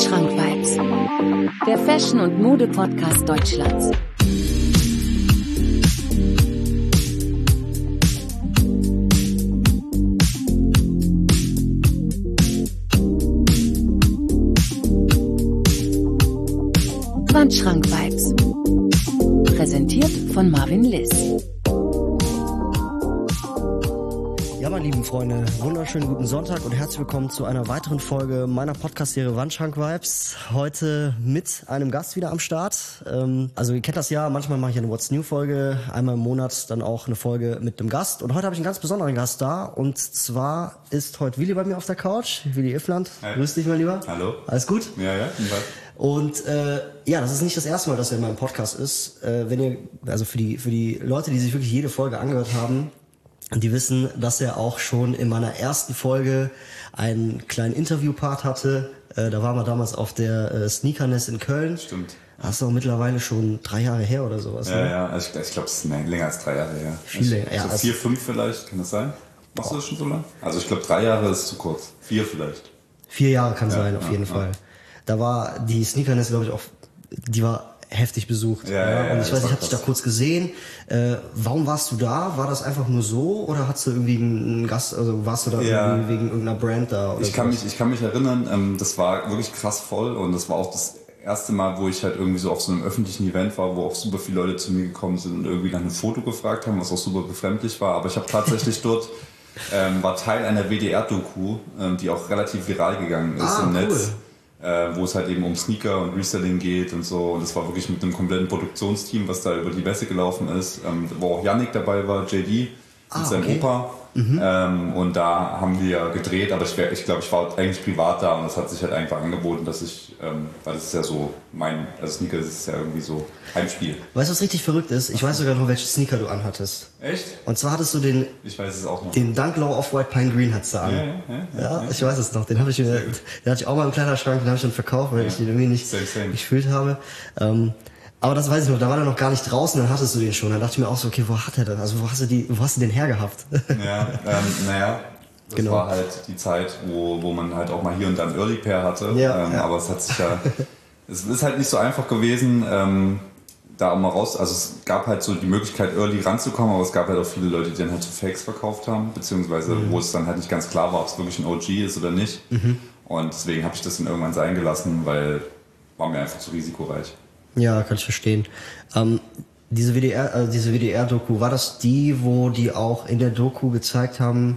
Wandschrank-Vibes, der Fashion- und Mode-Podcast Deutschlands. Wandschrank-Vibes, präsentiert von Marvin Liss. Ja, meine lieben Freunde, wunderschönen guten Sonntag und herzlich willkommen zu einer weiteren Folge meiner Podcast-Serie Wandschrank-Vibes. Heute mit einem Gast wieder am Start. Also ihr kennt das ja, manchmal mache ich eine What's New-Folge, einmal im Monat dann auch eine Folge mit einem Gast. Und heute habe ich einen ganz besonderen Gast da und zwar ist heute Willi bei mir auf der Couch. Willi Iffland, grüß dich, mein Lieber. Hallo. Alles gut? Ja. Und ja, das ist nicht das erste Mal, dass er in meinem Podcast ist. Wenn ihr, also für die Leute, die sich wirklich jede Folge angehört haben, die wissen, dass er auch schon in meiner ersten Folge einen kleinen Interviewpart hatte. Da waren wir damals auf der Sneakerness in Köln. Stimmt. Das ist auch mittlerweile schon 3 Jahre her oder sowas. Ja, ne? ja. Also ich glaube, es ist länger als 3 Jahre her. Viel länger. Ja, so 4, 5 vielleicht, kann das sein? Machst du das schon so lange? Also ich glaube, 3 Jahre ist zu kurz. 4 vielleicht. 4 Jahre kann sein, auf jeden Fall. Da war die Sneakerness, glaube ich, auch, die war heftig besucht. Ja, und ich weiß, ich habe dich da krass. kurz gesehen. Warum warst du da? War das einfach nur so oder hattest du irgendwie einen Gast, also warst du da irgendwie wegen irgendeiner Brand da? Oder Ich kann mich erinnern, das war wirklich krass voll und das war auch das erste Mal, wo ich halt irgendwie so auf so einem öffentlichen Event war, wo auch super viele Leute zu mir gekommen sind und irgendwie nach einem Foto gefragt haben, was auch super befremdlich war. Aber ich habe tatsächlich dort, war Teil einer WDR-Doku, die auch relativ viral gegangen ist im Netz. Wo es halt eben um Sneaker und Reselling geht und so. Und das war wirklich mit einem kompletten Produktionsteam, was da über die Messe gelaufen ist, wo auch Yannick dabei war, JD mit seinem Opa. Und da haben wir gedreht, aber ich glaube, ich war eigentlich privat da und es hat sich halt einfach angeboten, dass ich, weil das ist ja so also Sneaker ist ja irgendwie so Heimspiel. Weißt du, was richtig verrückt ist? Ich weiß sogar noch, welche Sneaker du anhattest. Echt? Und zwar hattest du den Ich weiß es auch noch. Dunk Low Off-White Pine Green hattest du an. Ja, ich weiß es noch. Den hatte ich auch mal im Kleiderschrank, den habe ich dann verkauft, weil ich den irgendwie nicht gefühlt habe. Aber das weiß ich noch, da war er noch gar nicht draußen, dann hattest du den schon. Dann dachte ich mir auch so, okay, wo hat er das? Also wo hast du den hergehabt? Ja, das war halt die Zeit, wo man halt auch mal hier und da ein Early Pair hatte. Aber es hat sich es ist halt nicht so einfach gewesen, da auch mal raus, also es gab halt so die Möglichkeit, Early ranzukommen, aber es gab halt auch viele Leute, die dann halt so Fakes verkauft haben, beziehungsweise wo es dann halt nicht ganz klar war, ob es wirklich ein OG ist oder nicht. Und deswegen habe ich das dann irgendwann sein gelassen, weil war mir einfach zu risikoreich. Ja, kann ich verstehen. Diese WDR-Doku, war das die, wo die auch in der Doku gezeigt haben,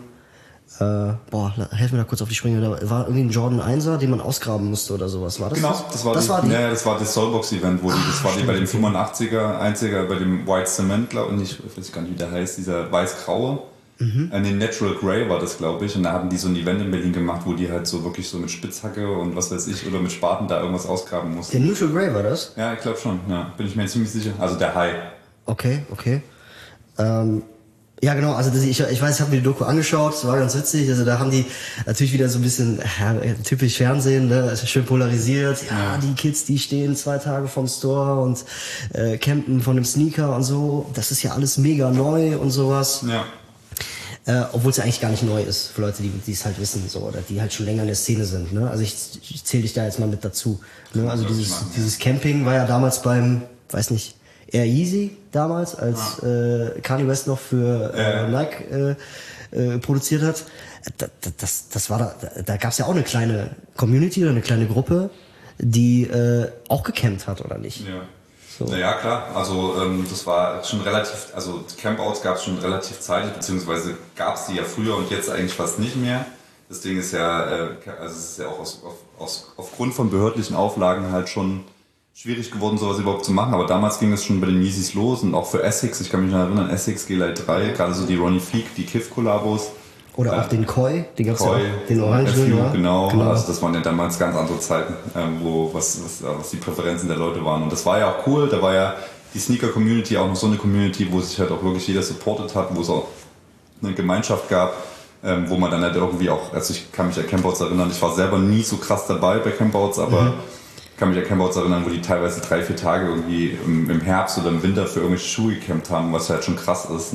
helf mir da kurz auf die Sprünge, da war irgendwie ein Jordan 1er, den man ausgraben musste oder sowas, war das? Genau, das war das Soulbox-Event, das war die bei dem 85er, einziger, bei dem White Cement, glaube ich weiß gar nicht, wie der heißt, dieser weiß-graue. Den Natural Grey war das, glaube ich, und da hatten die so ein Event in Berlin gemacht, wo die halt so wirklich so mit Spitzhacke und was weiß ich, oder mit Spaten da irgendwas ausgraben mussten. Der Neutral Grey war das? Ja, ich glaube schon, bin ich mir ziemlich sicher. Also der High. Okay. Ja, genau, also ich weiß, ich habe mir die Doku angeschaut, das war ganz witzig, also da haben die natürlich wieder so ein bisschen typisch Fernsehen, ne, also schön polarisiert, die Kids, die stehen 2 Tage vom Store und campen von dem Sneaker und so, das ist ja alles mega neu und sowas. Ja. Obwohl es ja eigentlich gar nicht neu ist, für Leute, die es halt wissen, so, oder die halt schon länger in der Szene sind, ne, also ich zähle dich da jetzt mal mit dazu, ne, also dieses Camping war ja damals beim, weiß nicht, Air Yeezy damals, als Kanye West noch für Nike produziert hat. Das war da gab es ja auch eine kleine Community oder eine kleine Gruppe, die auch gecampt hat, oder nicht? Ja. So. Naja, klar. Also das war schon relativ, also Campouts gab es schon relativ zeitig, beziehungsweise gab es die ja früher und jetzt eigentlich fast nicht mehr. Das Ding ist ja, also es ist ja auch aufgrund von behördlichen Auflagen halt schon schwierig geworden, sowas überhaupt zu machen, aber damals ging es schon bei den Yeezys los und auch für Essex, ich kann mich noch erinnern, Essex, G-Lite 3, gerade so die Ronnie Fleek, die Kiff-Kollabos. Oder auch den Koi, den gab's ja auch, den Orangen. Genau, also das waren ja damals ganz andere Zeiten, was die Präferenzen der Leute waren und das war ja auch cool, da war ja die Sneaker-Community auch noch so eine Community, wo sich halt auch wirklich jeder supportet hat, wo es auch eine Gemeinschaft gab, wo man dann halt irgendwie auch, also ich kann mich an Campouts erinnern, ich war selber nie so krass dabei bei Campouts, aber ich kann mich an Campouts erinnern, wo die teilweise 3-4 Tage irgendwie im Herbst oder im Winter für irgendwelche Schuhe gecampt haben, was halt schon krass ist, ne?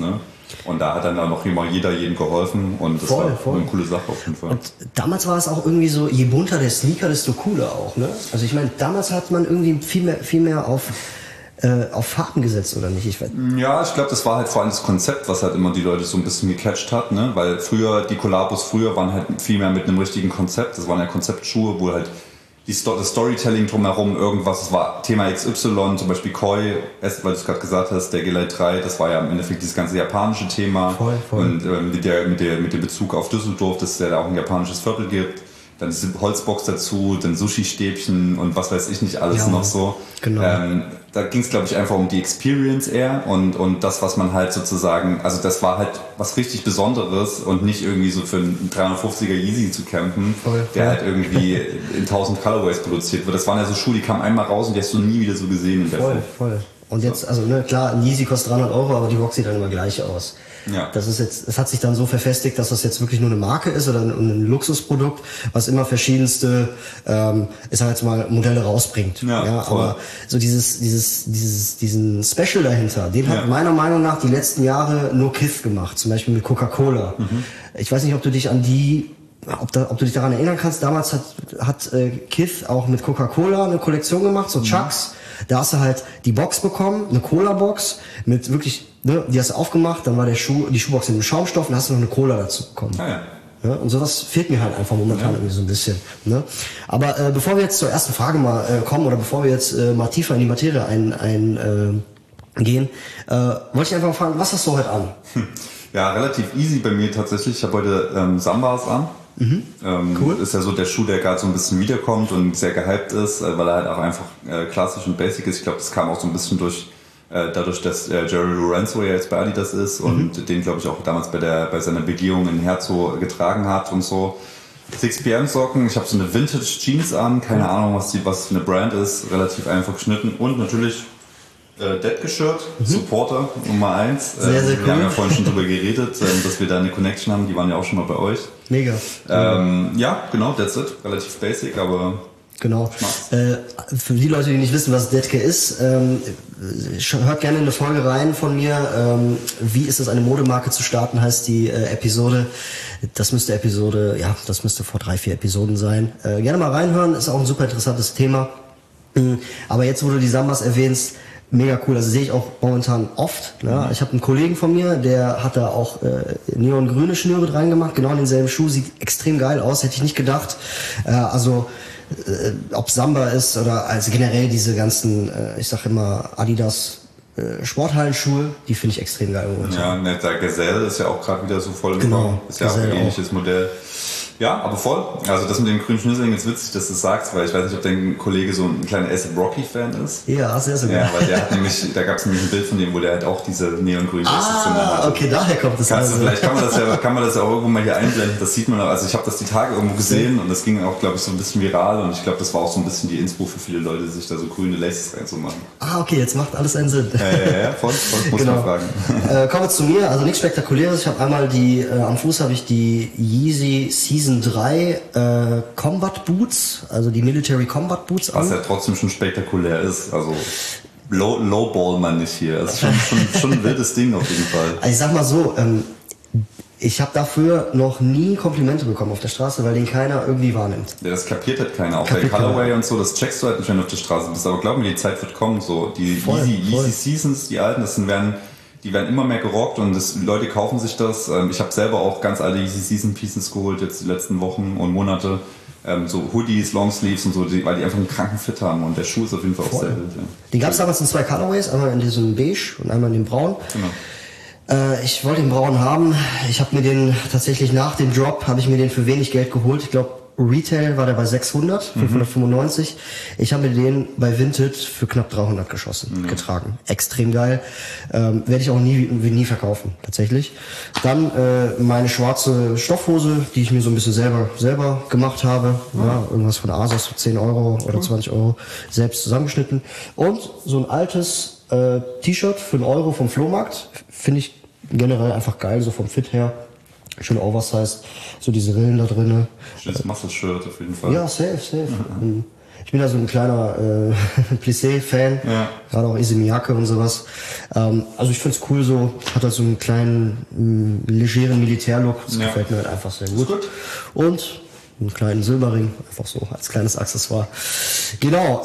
Und da hat dann auch immer jedem geholfen und das war eine coole Sache auf jeden Fall. Und damals war es auch irgendwie so, je bunter der Sneaker, desto cooler auch, ne? Also ich meine, damals hat man irgendwie viel mehr auf Farben gesetzt, oder nicht? Ich glaube, das war halt vor allem das Konzept, was halt immer die Leute so ein bisschen gecatcht hat, ne? Weil die Kollabos früher waren halt viel mehr mit einem richtigen Konzept. Das waren ja Konzeptschuhe, wo halt das Storytelling drumherum irgendwas, das war Thema XY, zum Beispiel Koi, weil du es gerade gesagt hast, der G-Lite 3, das war ja im Endeffekt dieses ganze japanische Thema. Voll. Und mit dem Bezug auf Düsseldorf, dass es ja da auch ein japanisches Viertel gibt. Dann diese Holzbox dazu, dann Sushi-Stäbchen und was weiß ich nicht alles noch so. Genau. Da ging es, glaube ich, einfach um die Experience eher und das, was man halt sozusagen, also das war halt was richtig Besonderes und nicht irgendwie so für einen 350er Yeezy zu campen, der halt irgendwie in 1000 Colorways produziert wird. Das waren ja so Schuhe, die kamen einmal raus und die hast du nie wieder so gesehen in der Form. Voll. Und jetzt, also ne, klar, ein Yeezy kostet 300 €, aber die Box sieht dann immer gleich aus. Ja. Das hat sich dann so verfestigt, dass das jetzt wirklich nur eine Marke ist oder ein Luxusprodukt, was immer verschiedenste, ich sag jetzt mal, Modelle rausbringt. Ja, aber so diesen Special dahinter, den hat meiner Meinung nach die letzten Jahre nur Kith gemacht, zum Beispiel mit Coca-Cola. Ich weiß nicht, ob du dich ob du dich daran erinnern kannst, damals hat Kith auch mit Coca-Cola eine Kollektion gemacht, so Chucks. Da hast du halt die Box bekommen, eine Cola-Box mit wirklich, ne, die hast du aufgemacht, dann war die Schuhbox in einem Schaumstoff und hast du noch eine Cola dazu bekommen. Ja, und sowas fehlt mir halt einfach momentan irgendwie so ein bisschen. Ne? Aber bevor wir jetzt zur ersten Frage mal kommen oder bevor wir jetzt mal tiefer in die Materie gehen, wollte ich einfach mal fragen, was hast du heute an? Ja, relativ easy bei mir tatsächlich. Ich habe heute Sambas an. Cool. Ist ja so der Schuh, der gerade so ein bisschen wiederkommt und sehr gehypt ist, weil er halt auch einfach klassisch und basic ist. Ich glaube, das kam auch so ein bisschen dadurch, dass Jerry Lorenzo ja jetzt bei Adidas ist und den, glaube ich, auch damals bei seiner Begehung in Herzo getragen hat und so. 6PM Socken, ich habe so eine Vintage Jeans an, keine Ahnung, was für eine Brand ist, relativ einfach geschnitten und natürlich Dead-Shirt, Supporter Nummer 1. Sehr cool. Wir haben ja vorhin schon drüber geredet, dass wir da eine Connection haben, die waren ja auch schon mal bei euch. Mega. Ja, genau, that's it. Relativ basic, aber genau. Für die Leute, die nicht wissen, was Detke ist, hört gerne in eine Folge rein von mir. Wie ist es, eine Modemarke zu starten, heißt die Episode. Das müsste vor 3-4 Episoden sein. Gerne mal reinhören, ist auch ein super interessantes Thema. Aber jetzt, wo du die Sambas erwähnst, mega cool, also sehe ich auch momentan oft. Ne? Ich habe einen Kollegen von mir, der hat da auch neongrüne Schnüre reingemacht, genau in denselben Schuh, sieht extrem geil aus, hätte ich nicht gedacht. Ob Samba ist oder also generell diese ganzen, ich sag immer Adidas Sporthallenschuhe, die finde ich extrem geil. Ja, der Gazelle ist ja auch gerade wieder so voll im Bau. Ist ja auch ein ähnliches Modell. Ja, aber voll. Also das mit dem grünen Schnürsenkeln ist witzig, dass du das sagst, weil ich weiß nicht, ob dein Kollege so ein kleiner A$AP Rocky-Fan ist. Ja, sehr geil. Ja, weil der hat nämlich, da gab es nämlich ein Bild von dem, wo der halt auch diese neongrünen Weste hatte. Okay, daher kommt das. Vielleicht kann man das ja auch irgendwo mal hier einblenden. Das sieht man auch. Also ich habe das die Tage irgendwo gesehen und das ging auch, glaube ich, so ein bisschen viral und ich glaube, das war auch so ein bisschen die Inspo für viele Leute, sich da so grüne Laces reinzumachen. Okay, jetzt macht alles einen Sinn. Ja, voll, muss man fragen. Kommen wir zu mir, also nichts Spektakuläres. Ich habe einmal am Fuß habe ich die Yeezy Season 3 Combat Boots, also die Military Combat Boots an. Was ja trotzdem schon spektakulär ist, also lowball man nicht hier. Das ist schon ein wildes Ding auf jeden Fall. Also ich sag mal so, ich habe dafür noch nie Komplimente bekommen auf der Straße, weil den keiner irgendwie wahrnimmt. Ja, das kapiert halt keiner. Auch bei Colorway und so, das checkst du halt nicht, wenn du auf der Straße bist. Aber glaub mir, die Zeit wird kommen. So die Yeezy Seasons, die alten, die werden immer mehr gerockt und Leute kaufen sich das. Ich habe selber auch ganz alte Yeezy Season Pieces geholt, jetzt die letzten Wochen und Monate. So Hoodies, Longsleeves und so, weil die einfach einen kranken Fit haben und der Schuh ist auf jeden Fall auch sehr wild. Ja. Die gab es damals in 2 Colorways, einmal in diesem Beige und einmal in dem Braun. Genau. Ich wollte den Braun haben. Ich habe mir den tatsächlich nach dem Drop, habe ich mir den für wenig Geld geholt. Ich glaube, Retail war der bei 595. Ich habe mir den bei Vinted für knapp 300 getragen. Extrem geil. Werde ich auch nie verkaufen, tatsächlich. Dann meine schwarze Stoffhose, die ich mir so ein bisschen selber gemacht habe. Ja, irgendwas von Asos für 10 Euro oder 20 Euro selbst zusammengeschnitten. Und so ein altes T-Shirt für 1 Euro vom Flohmarkt. Finde ich generell einfach geil, so vom Fit her. Schön oversized, so diese Rillen da drinne. Schönes Muscle-Shirt auf jeden Fall. Ja, safe. Ich bin ja so ein kleiner Plissé-Fan, gerade auch Issey Miyake und sowas. Also ich find's cool so, hat halt so einen kleinen, legeren Militärlook. Das gefällt mir halt einfach sehr gut. Und einen kleinen Silberring, einfach so als kleines Accessoire. Genau,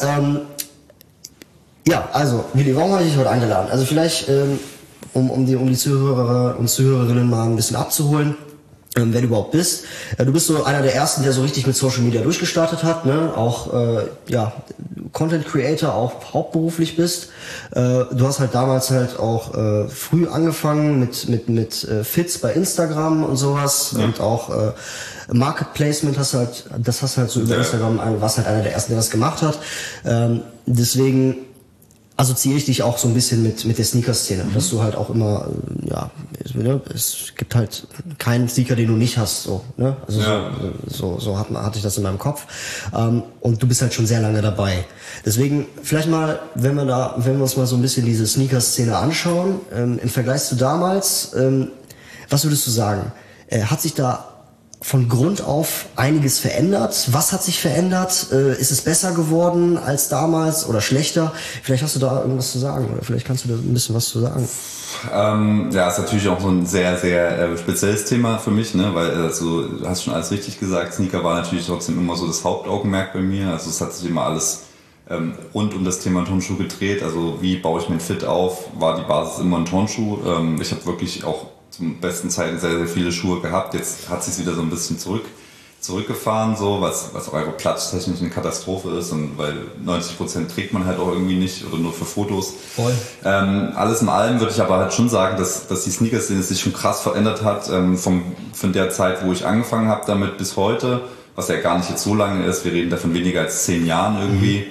ja, also, Willi, warum habe ich dich heute eingeladen? Also vielleicht, um die Zuhörer und Zuhörerinnen mal ein bisschen abzuholen, wer du überhaupt bist. Du bist so einer der ersten, der so richtig mit Social Media durchgestartet hat, ne? Auch Content Creator, auch hauptberuflich bist. Du hast halt damals halt auch früh angefangen mit Fits bei Instagram und sowas und auch Market Placement hast du halt so über Instagram, warst halt einer der ersten, der das gemacht hat. Deswegen assoziiere ich dich auch so ein bisschen mit der Sneaker-Szene, dass du halt auch immer, es gibt halt keinen Sneaker, den du nicht hast, so, ne? Also so hatte ich das in meinem Kopf. Und du bist halt schon sehr lange dabei. Deswegen, vielleicht mal, wenn wir uns mal so ein bisschen diese Sneaker-Szene anschauen, im Vergleich zu damals, was würdest du sagen? Hat sich da von Grund auf einiges verändert? Was hat sich verändert? Ist es besser geworden als damals oder schlechter? Vielleicht hast du da irgendwas zu sagen oder vielleicht kannst du da ein bisschen was zu sagen. Ist natürlich auch so ein sehr, sehr spezielles Thema für mich, ne? Weil also, du hast schon alles richtig gesagt, Sneaker war natürlich trotzdem immer so das Hauptaugenmerk bei mir. Also es hat sich immer alles rund um das Thema Turnschuh gedreht. Also wie baue ich mein Fit auf, war die Basis immer ein Turnschuh. Ich habe wirklich auch zum besten Zeiten sehr, sehr viele Schuhe gehabt. Jetzt hat sich wieder so ein bisschen zurückgefahren, so, was auch einfach platztechnisch eine Katastrophe ist und weil 90% trägt man halt auch irgendwie nicht oder nur für Fotos. Voll. Alles in allem würde ich aber halt schon sagen, dass die Sneaker-Szene sich schon krass verändert hat, von der Zeit, wo ich angefangen habe damit bis heute, was ja gar nicht jetzt so lange ist. Wir reden davon weniger als 10 Jahren irgendwie.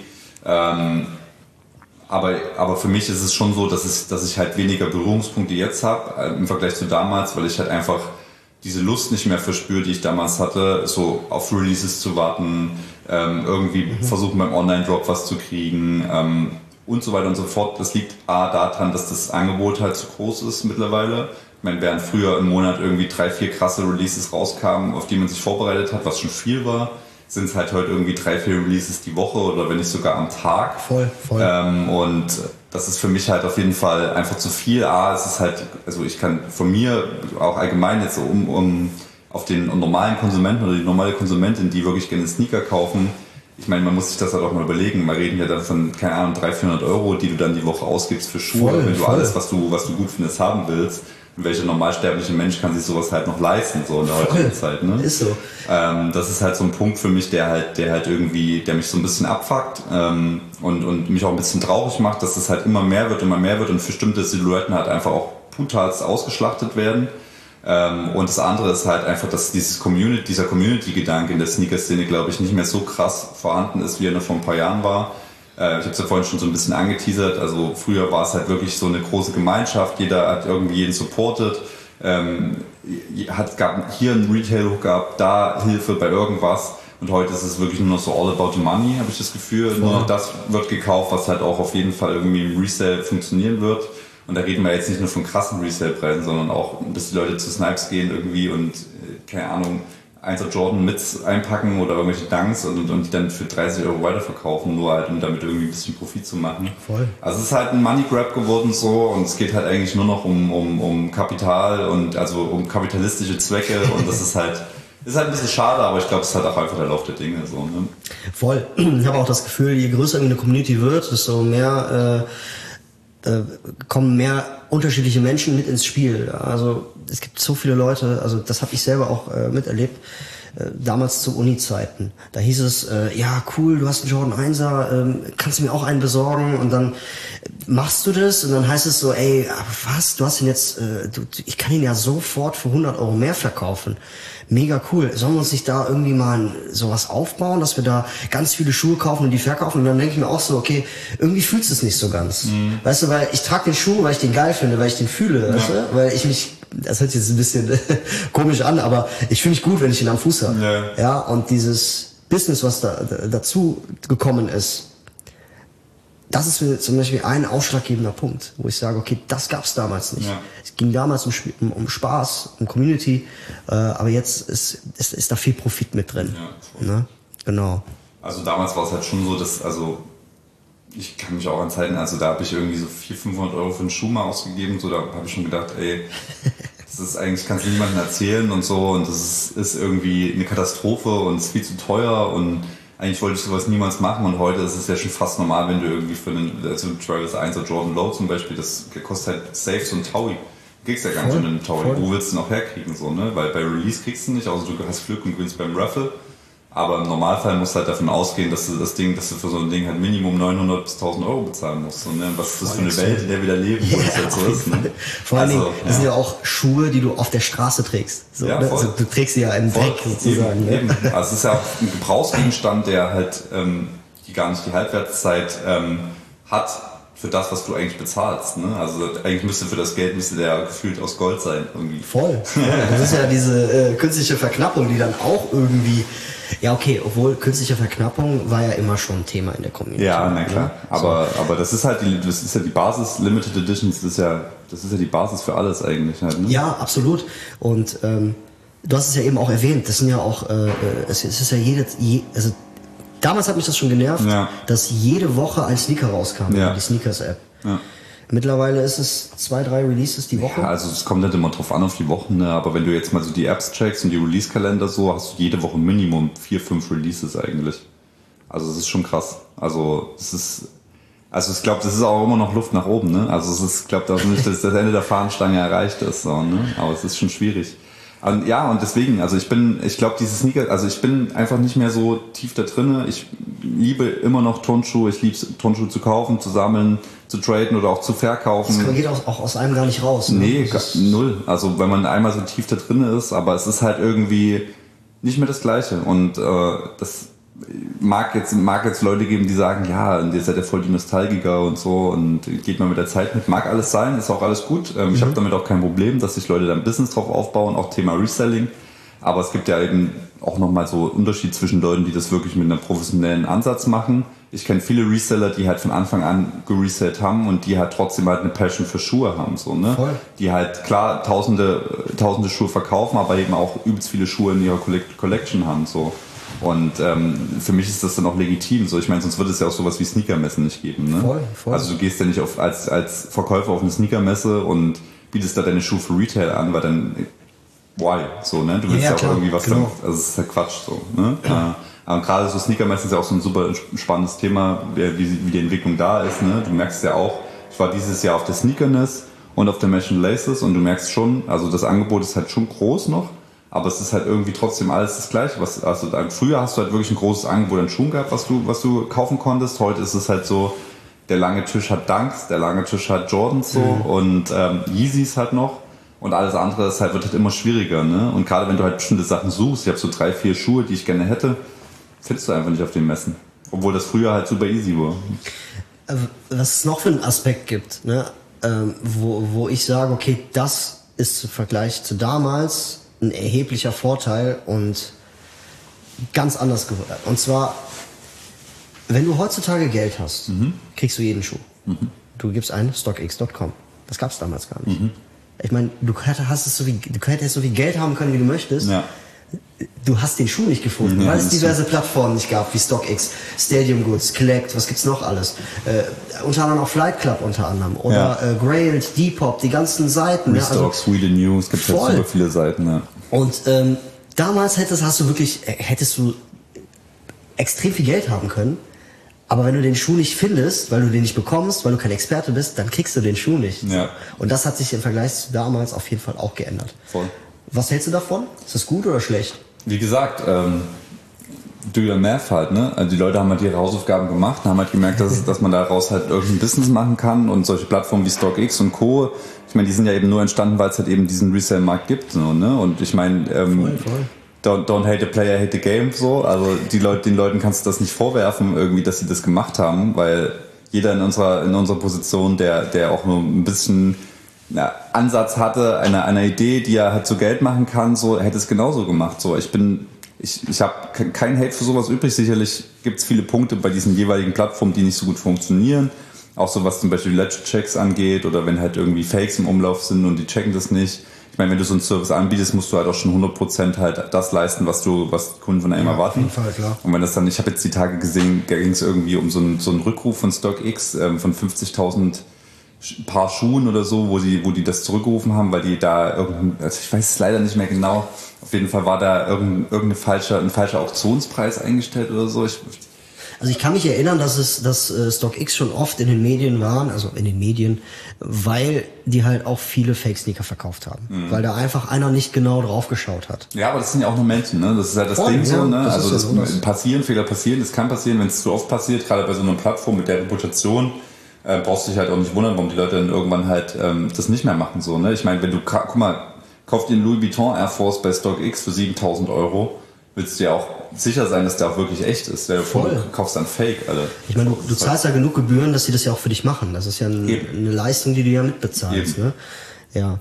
Aber für mich ist es schon so, dass ich halt weniger Berührungspunkte jetzt habe im Vergleich zu damals, weil ich halt einfach diese Lust nicht mehr verspüre, die ich damals hatte, so auf Releases zu warten, irgendwie versuchen beim Online-Drop was zu kriegen und so weiter und so fort. Das liegt daran, dass das Angebot halt zu groß ist mittlerweile. Ich meine, während früher im Monat irgendwie 3, 4 krasse Releases rauskamen, auf die man sich vorbereitet hat, was schon viel war, sind es halt heute irgendwie 3, 4 Releases die Woche oder wenn nicht sogar am Tag. Voll. Und das ist für mich halt auf jeden Fall einfach zu viel. Es ist halt, also ich kann von mir auch allgemein jetzt so um auf den normalen Konsumenten oder die normale Konsumentin, die wirklich gerne Sneaker kaufen, ich meine, man muss sich das halt auch mal überlegen. Wir reden ja dann von, keine Ahnung, 300-400 Euro, die du dann die Woche ausgibst für Schuhe, wenn du alles, was du gut findest, haben willst. Und welcher normalsterbliche Mensch kann sich sowas halt noch leisten, so in der heutigen Zeit, ne? Ist so. Das ist halt so ein Punkt für mich, der mich so ein bisschen abfuckt, und mich auch ein bisschen traurig macht, dass es halt immer mehr wird und bestimmte Silhouetten halt einfach auch brutal ausgeschlachtet werden. Und das andere ist halt einfach, dass dieser Community-Gedanke in der Sneaker-Szene, glaube ich, nicht mehr so krass vorhanden ist, wie er noch vor ein paar Jahren war. Ich habe es ja vorhin schon so ein bisschen angeteasert, also früher war es halt wirklich so eine große Gemeinschaft, jeder hat irgendwie jeden supportet, gab hier einen Retail-Hookup, da Hilfe bei irgendwas und heute ist es wirklich nur noch so all about the money, habe ich das Gefühl, nur noch das wird gekauft, was halt auch auf jeden Fall irgendwie im Resale funktionieren wird und da reden wir jetzt nicht nur von krassen Resale-Preisen, sondern auch, dass die Leute zu Snipes gehen irgendwie und, keine Ahnung, 1er Jordan mit einpacken oder irgendwelche Dunks und die dann für 30 Euro weiterverkaufen, nur halt, um damit irgendwie ein bisschen Profit zu machen. Voll. Also es ist halt ein Money Grab geworden so und es geht halt eigentlich nur noch um Kapital und also um kapitalistische Zwecke und das ist halt ein bisschen schade, aber ich glaube, es ist halt auch einfach der Lauf der Dinge so, ne? Voll. Ich habe auch das Gefühl, je größer eine Community wird, desto mehr kommen mehr unterschiedliche Menschen mit ins Spiel. Also es gibt so viele Leute, also das habe ich selber auch miterlebt, damals zu Uni-Zeiten. Da hieß es, ja cool, du hast einen Jordan 1er, kannst du mir auch einen besorgen? Und dann machst du das und dann heißt es so, ey, was, du hast ihn jetzt, ich kann ihn ja sofort für 100 Euro mehr verkaufen. Mega cool. Sollen wir uns nicht da irgendwie mal sowas aufbauen, dass wir da ganz viele Schuhe kaufen und die verkaufen? Und dann denke ich mir auch so, okay, irgendwie fühlst du es nicht so ganz. Weißt du, weil ich trage den Schuh, weil ich den geil finde, weil ich den fühle, weißt du? Weil ich mich, das hört sich jetzt ein bisschen komisch an, aber ich fühle mich gut, wenn ich ihn am Fuß habe. Ja, und dieses Business, was dazu gekommen ist, das ist für zum Beispiel ein ausschlaggebender Punkt, wo ich sage, okay, das gab's damals nicht. Ja. Es ging damals um Spaß, um Community, aber jetzt ist da viel Profit mit drin. Ja, ne? Genau. Also damals war es halt schon so, ich kann mich auch an Zeiten, also da habe ich irgendwie so 400-500 Euro für einen Schuh mal ausgegeben, so da habe ich schon gedacht, ey, das ist eigentlich, kannst du niemandem erzählen und so und das ist irgendwie eine Katastrophe und es ist viel zu teuer und eigentlich wollte ich sowas niemals machen und heute ist es ja schon fast normal, wenn du irgendwie für einen, also Travis 1 oder Jordan Low zum Beispiel, das kostet halt safe so ein Taui. Du kriegst ja gar nicht einen Taui. Wo willst du noch herkriegen, so, ne? Weil bei Release kriegst du nicht, außer du hast Glück und gewinnst beim Raffle. Aber im Normalfall musst du halt davon ausgehen, dass du für so ein Ding halt Minimum 900 bis 1000 Euro bezahlen musst. Und, ne? Was ist das für eine Welt, in der wir da leben, wo das halt so ist. Ne? Vor allen Dingen, das sind ja auch Schuhe, die du auf der Straße trägst. So, ja, ne? Also, du trägst sie ja im Dreck sozusagen. Eben. Also es ist ja auch ein Gebrauchsgegenstand, der halt die gar nicht die Halbwertszeit hat für das, was du eigentlich bezahlst. Ne? Also eigentlich müsste der gefühlt aus Gold sein. Irgendwie. Voll. Ja, das ist ja diese künstliche Verknappung, die dann auch irgendwie... Ja, okay, obwohl künstliche Verknappung war ja immer schon ein Thema in der Community. Ja, na klar. Aber das ist halt die Basis, Limited Editions, das ist ja die Basis für alles eigentlich halt, ne? Ja, absolut. Und du hast es ja eben auch erwähnt, das sind ja auch, es ist ja also damals hat mich das schon genervt, dass jede Woche ein Sneaker rauskam, die Sneakers-App. Ja. Mittlerweile ist es 2-3 Releases die Woche. Ja, also es kommt nicht immer drauf an auf die Wochen, ne? Aber wenn du jetzt mal so die Apps checkst und die Release-Kalender so, hast du jede Woche Minimum 4-5 Releases eigentlich. Also das ist schon krass. Ich glaube, das ist auch immer noch Luft nach oben, ne? Also ich glaube, dass nicht das Ende der Fahnenstange erreicht ist, so, ne? Aber es ist schon schwierig. Und ja, und deswegen, also ich glaube, diese Sneaker, also ich bin einfach nicht mehr so tief da drinne. Ich liebe immer noch Turnschuhe. Ich liebe Turnschuhe zu kaufen, zu sammeln, zu traden oder auch zu verkaufen. Das geht auch aus einem gar nicht raus. Ne? Nee, null. Also wenn man einmal so tief da drinne ist, aber es ist halt irgendwie nicht mehr das Gleiche. Und das mag jetzt Leute geben, die sagen, ja, ihr seid ja voll die Nostalgiker und so und geht mal mit der Zeit mit. Mag alles sein, ist auch alles gut. Ich habe damit auch kein Problem, dass sich Leute da ein Business drauf aufbauen, auch Thema Reselling. Aber es gibt ja eben auch nochmal so Unterschied zwischen Leuten, die das wirklich mit einem professionellen Ansatz machen. Ich kenne viele Reseller, die halt von Anfang an geresellt haben und die halt trotzdem halt eine Passion für Schuhe haben, so, ne? Voll. Die halt klar tausende Schuhe verkaufen, aber eben auch übelst viele Schuhe in ihrer Collection haben, so. Und für mich ist das dann auch legitim, so. Ich meine, sonst würde es ja auch sowas wie Sneakermessen nicht geben, ne? Voll. Also du gehst ja nicht als Verkäufer auf eine Sneakermesse und bietest da deine Schuhe für Retail an, weil dann why? So, ne? Du willst ja auch klar, irgendwie was dann, also es ist ja Quatsch, so, ne? Aber gerade so Sneakermessen ist ja auch so ein super spannendes Thema, wie die Entwicklung da ist, ne? Du merkst ja auch, ich war dieses Jahr auf der Sneakerness und auf der Mesh & Laces und du merkst schon, also das Angebot ist halt schon groß noch, aber es ist halt irgendwie trotzdem alles das Gleiche. Früher hast du halt wirklich ein großes Angebot an Schuhen gehabt, was du kaufen konntest. Heute ist es halt so, der lange Tisch hat Dunks, der lange Tisch hat Jordans so und Yeezys halt noch. Und alles andere ist halt, wird halt immer schwieriger, ne? Und gerade wenn du halt bestimmte Sachen suchst, ich habe so 3-4 Schuhe, die ich gerne hätte, findest du einfach nicht auf den Messen. Obwohl das früher halt super easy war. Was es noch für einen Aspekt gibt, ne? Wo ich sage, okay, das ist im Vergleich zu damals ein erheblicher Vorteil und ganz anders geworden. Und zwar, wenn du heutzutage Geld hast, kriegst du jeden Schuh. Du gibst ein StockX.com. Das gab es damals gar nicht. Ich meine, du hättest so viel Geld haben können, wie du möchtest. Ja. Du hast den Schuh nicht gefunden, weil es diverse Plattformen nicht gab, wie StockX, Stadium Goods, Collect, was gibt's noch alles? Unter anderem auch Flight Club unter anderem. Oder Grailed, Depop, die ganzen Seiten. Restock, also, Sweden News, gibt halt super viele Seiten. Ja. Und damals hättest du extrem viel Geld haben können. Aber wenn du den Schuh nicht findest, weil du den nicht bekommst, weil du kein Experte bist, dann kriegst du den Schuh nicht. Ja. Und das hat sich im Vergleich zu damals auf jeden Fall auch geändert. Voll. Was hältst du davon? Ist das gut oder schlecht? Wie gesagt, do your math halt, ne? Also die Leute haben halt ihre Hausaufgaben gemacht und haben halt gemerkt, dass man daraus halt irgendein Business machen kann und solche Plattformen wie StockX und Co., ich meine, die sind ja eben nur entstanden, weil es halt eben diesen Resale-Markt gibt, so, ne? Und ich meine, Don't hate the player, hate the game, so. Also den Leuten kannst du das nicht vorwerfen, irgendwie, dass sie das gemacht haben, weil jeder in unserer Position, der auch nur ein bisschen Ansatz hatte, einer Idee, die er halt so Geld machen kann, so hätte es genauso gemacht. So, ich habe keinen Hate für sowas übrig. Sicherlich gibt es viele Punkte bei diesen jeweiligen Plattformen, die nicht so gut funktionieren. Auch so was zum Beispiel Ledger-Checks angeht oder wenn halt irgendwie Fakes im Umlauf sind und die checken das nicht. ich meine, wenn du so einen Service anbietest, musst du halt auch schon 100% halt das leisten, was die Kunden von einem erwarten. Auf jeden Fall, klar. Und wenn das dann, ich habe jetzt die Tage gesehen, da ging es irgendwie um so einen Rückruf von StockX von 50.000 Paar Schuhen oder so, wo die das zurückgerufen haben, weil die da also ich weiß es leider nicht mehr genau, auf jeden Fall war da ein falscher Auktionspreis eingestellt oder so. Also ich kann mich erinnern, dass StockX schon oft in den Medien waren, weil die halt auch viele Fake-Sneaker verkauft haben. Weil da einfach einer nicht genau drauf geschaut hat. Ja, aber das sind ja auch nur Menschen, ne? Das ist halt das Ding so, ne? Also Fehler passieren, das kann passieren, wenn es zu oft passiert, gerade bei so einer Plattform mit der Reputation, brauchst du dich halt auch nicht wundern, warum die Leute dann irgendwann halt das nicht mehr machen, so, ne? Ich meine, wenn du, guck mal, kauf dir einen Louis Vuitton Air Force bei StockX für 7.000 €, willst du ja auch sicher sein, dass der auch wirklich echt ist. Du kaufst dann Fake, Alter. Ich meine, du zahlst ja genug Gebühren, dass sie das ja auch für dich machen. Das ist ja eine Leistung, die du ja mitbezahlst. Ne? Ja.